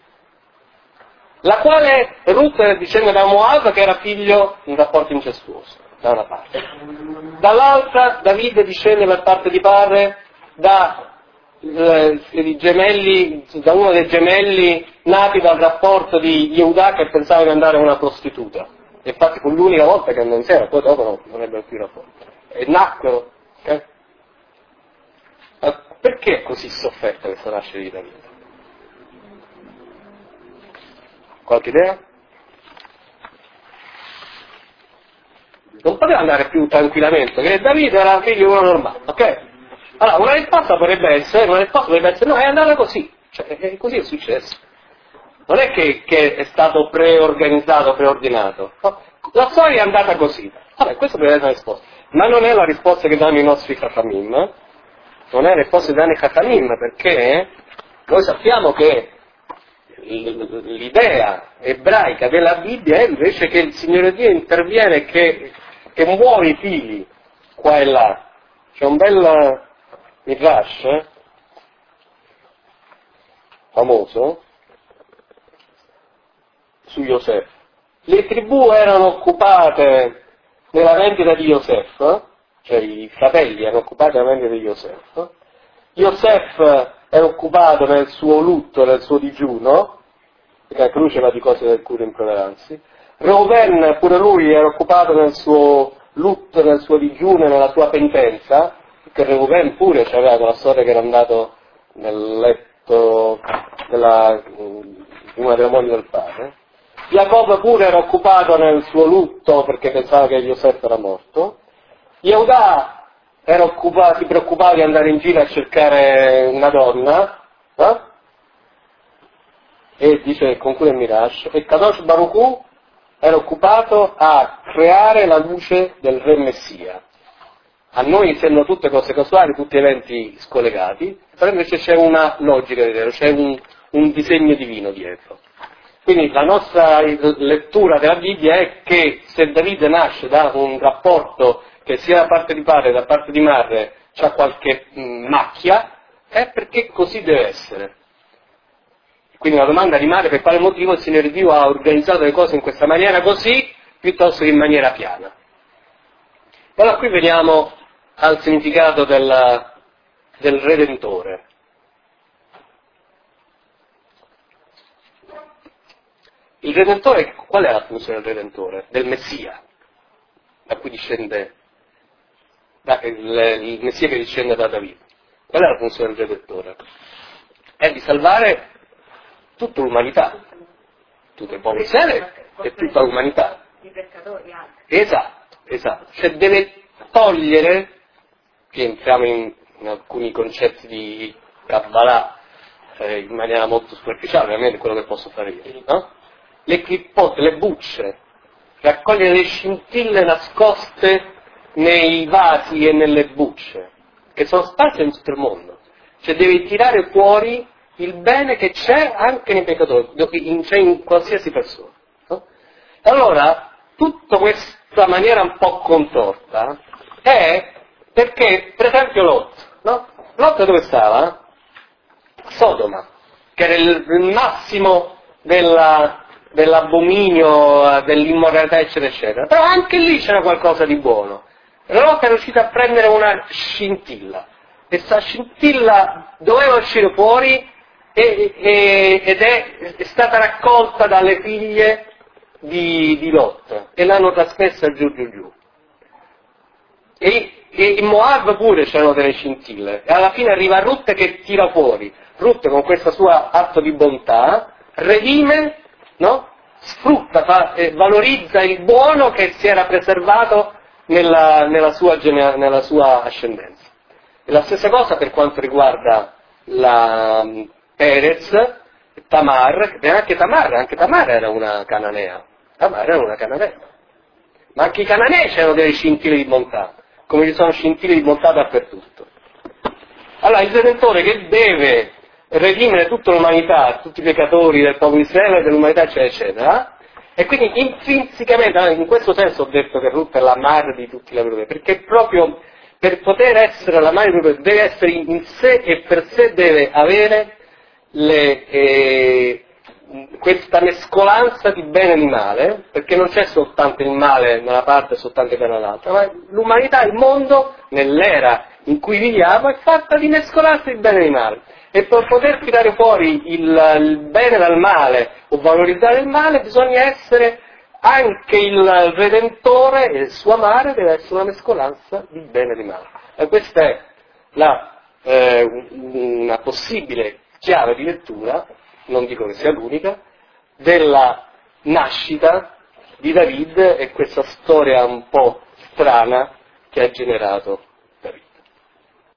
La quale Ruth discende da Moab che era figlio di un rapporto incestuoso, da una parte. Dall'altra David discende per parte di padre da, eh, i gemelli, da uno dei gemelli nati dal rapporto di Yehuda che pensava di andare a una prostituta. Infatti fu l'unica volta che andò insieme, poi dopo non, non ebbero più rapporto. E nacquero. Okay? Ma perché è così sofferta questa nascita di David? Qualche idea? Non poteva andare più tranquillamente, che David era figlio di uno normale, ok? Allora, una risposta potrebbe essere, una risposta potrebbe essere, no, è andata così, cioè, così è successo. Non è che, che è stato preorganizzato, preordinato. No, la storia è andata così. Vabbè, questa potrebbe essere la risposta. Ma non è la risposta che danno i nostri Chachamim. Non è la risposta che danno i Chachamim, perché noi sappiamo che l'idea ebraica della Bibbia è invece che il Signore Dio interviene, che, che muove i fili qua e là. C'è un bel midrash eh, famoso su Yosef. Le tribù erano occupate nella vendita di Yosef, cioè i fratelli erano occupati nella vendita di Yosef. Yosef era occupato nel suo lutto, nel suo digiuno, perché la croce va di cose del cura improveranzi. Reuben pure lui era occupato nel suo lutto, nel suo digiuno, nella sua penitenza, perché Reuben pure c'aveva quella storia che era andato nel letto della una delle mogli del padre. Giacobbe pure era occupato nel suo lutto perché pensava che Yosef era morto. Yehuda era occupato, si preoccupava di andare in giro a cercare una donna, eh? E dice, conclude il Mirash, e Kadosh Baruch Hu era occupato a creare la luce del Re Messia. A noi sembrano tutte cose casuali, tutti eventi scollegati, però invece c'è una logica dietro, c'è un, un disegno divino dietro. Quindi la nostra lettura della Bibbia è che se Davide nasce da un rapporto che sia da parte di padre che da parte di madre c'ha qualche mh, macchia, è perché così deve essere. Quindi la domanda rimane per quale motivo il Signore Dio ha organizzato le cose in questa maniera così, piuttosto che in maniera piana. Allora qui veniamo al significato del, del Redentore. Il Redentore, qual è la funzione del Redentore? Del Messia, da cui discende, da, il, il Messia che discende da Davide. Qual è la funzione del Redentore? È di salvare tutta l'umanità, tutto il popolo Israele e tutta l'umanità. I peccatori anche. Esatto, esatto. Cioè deve togliere, che entriamo in, in alcuni concetti di Kabbalah eh, in maniera molto superficiale, ovviamente quello che posso fare io, no? Le clippotte, le bucce, raccogliere le scintille nascoste nei vasi e nelle bucce, che sono sparse in tutto il mondo. Cioè devi tirare fuori il bene che c'è anche nei peccatori, in, cioè in qualsiasi persona. No? Allora, tutta questa maniera un po' contorta è perché, per esempio, Lot, no? Lot dove stava? Sodoma, che era il, il massimo della, dell'abominio, dell'immoralità, eccetera, eccetera. Però anche lì c'era qualcosa di buono. Lot è riuscito a prendere una scintilla. Questa scintilla doveva uscire fuori e, e, ed è, è stata raccolta dalle figlie di, di Lot e l'hanno trasmessa giù giù giù. E, e in Moab pure c'erano delle scintille e alla fine arriva Ruth che tira fuori. Ruth con questo suo atto di bontà redime, no? Sfrutta, fa, eh, valorizza il buono che si era preservato nella, nella, sua, nella sua ascendenza. E la stessa cosa per quanto riguarda la um, Perez, Tamar, e anche Tamar, anche Tamar era una cananea. Tamar era una cananea. Ma anche i cananei c'erano delle scintille di bontà, come ci sono scintille di bontà dappertutto. Allora il Redentore che deve redimere tutta l'umanità, tutti i peccatori del popolo di Israele, dell'umanità, eccetera, eccetera, e quindi intrinsecamente, in questo senso ho detto che Ruth è la madre di tutti i lavoratori, perché proprio per poter essere la madre di tutti, deve essere in sé e per sé deve avere le, eh, questa mescolanza di bene e di male, perché non c'è soltanto il male da una parte e soltanto il bene dall'altra, ma l'umanità, il mondo, nell'era in cui viviamo, è fatta di mescolanza di bene e di male. E per poter tirare fuori il, il bene dal male o valorizzare il male bisogna essere anche il Redentore e il suo amare deve essere una mescolanza di bene e di male. E questa è la, eh, una possibile chiave di lettura, non dico che sia l'unica, della nascita di David e questa storia un po' strana che ha generato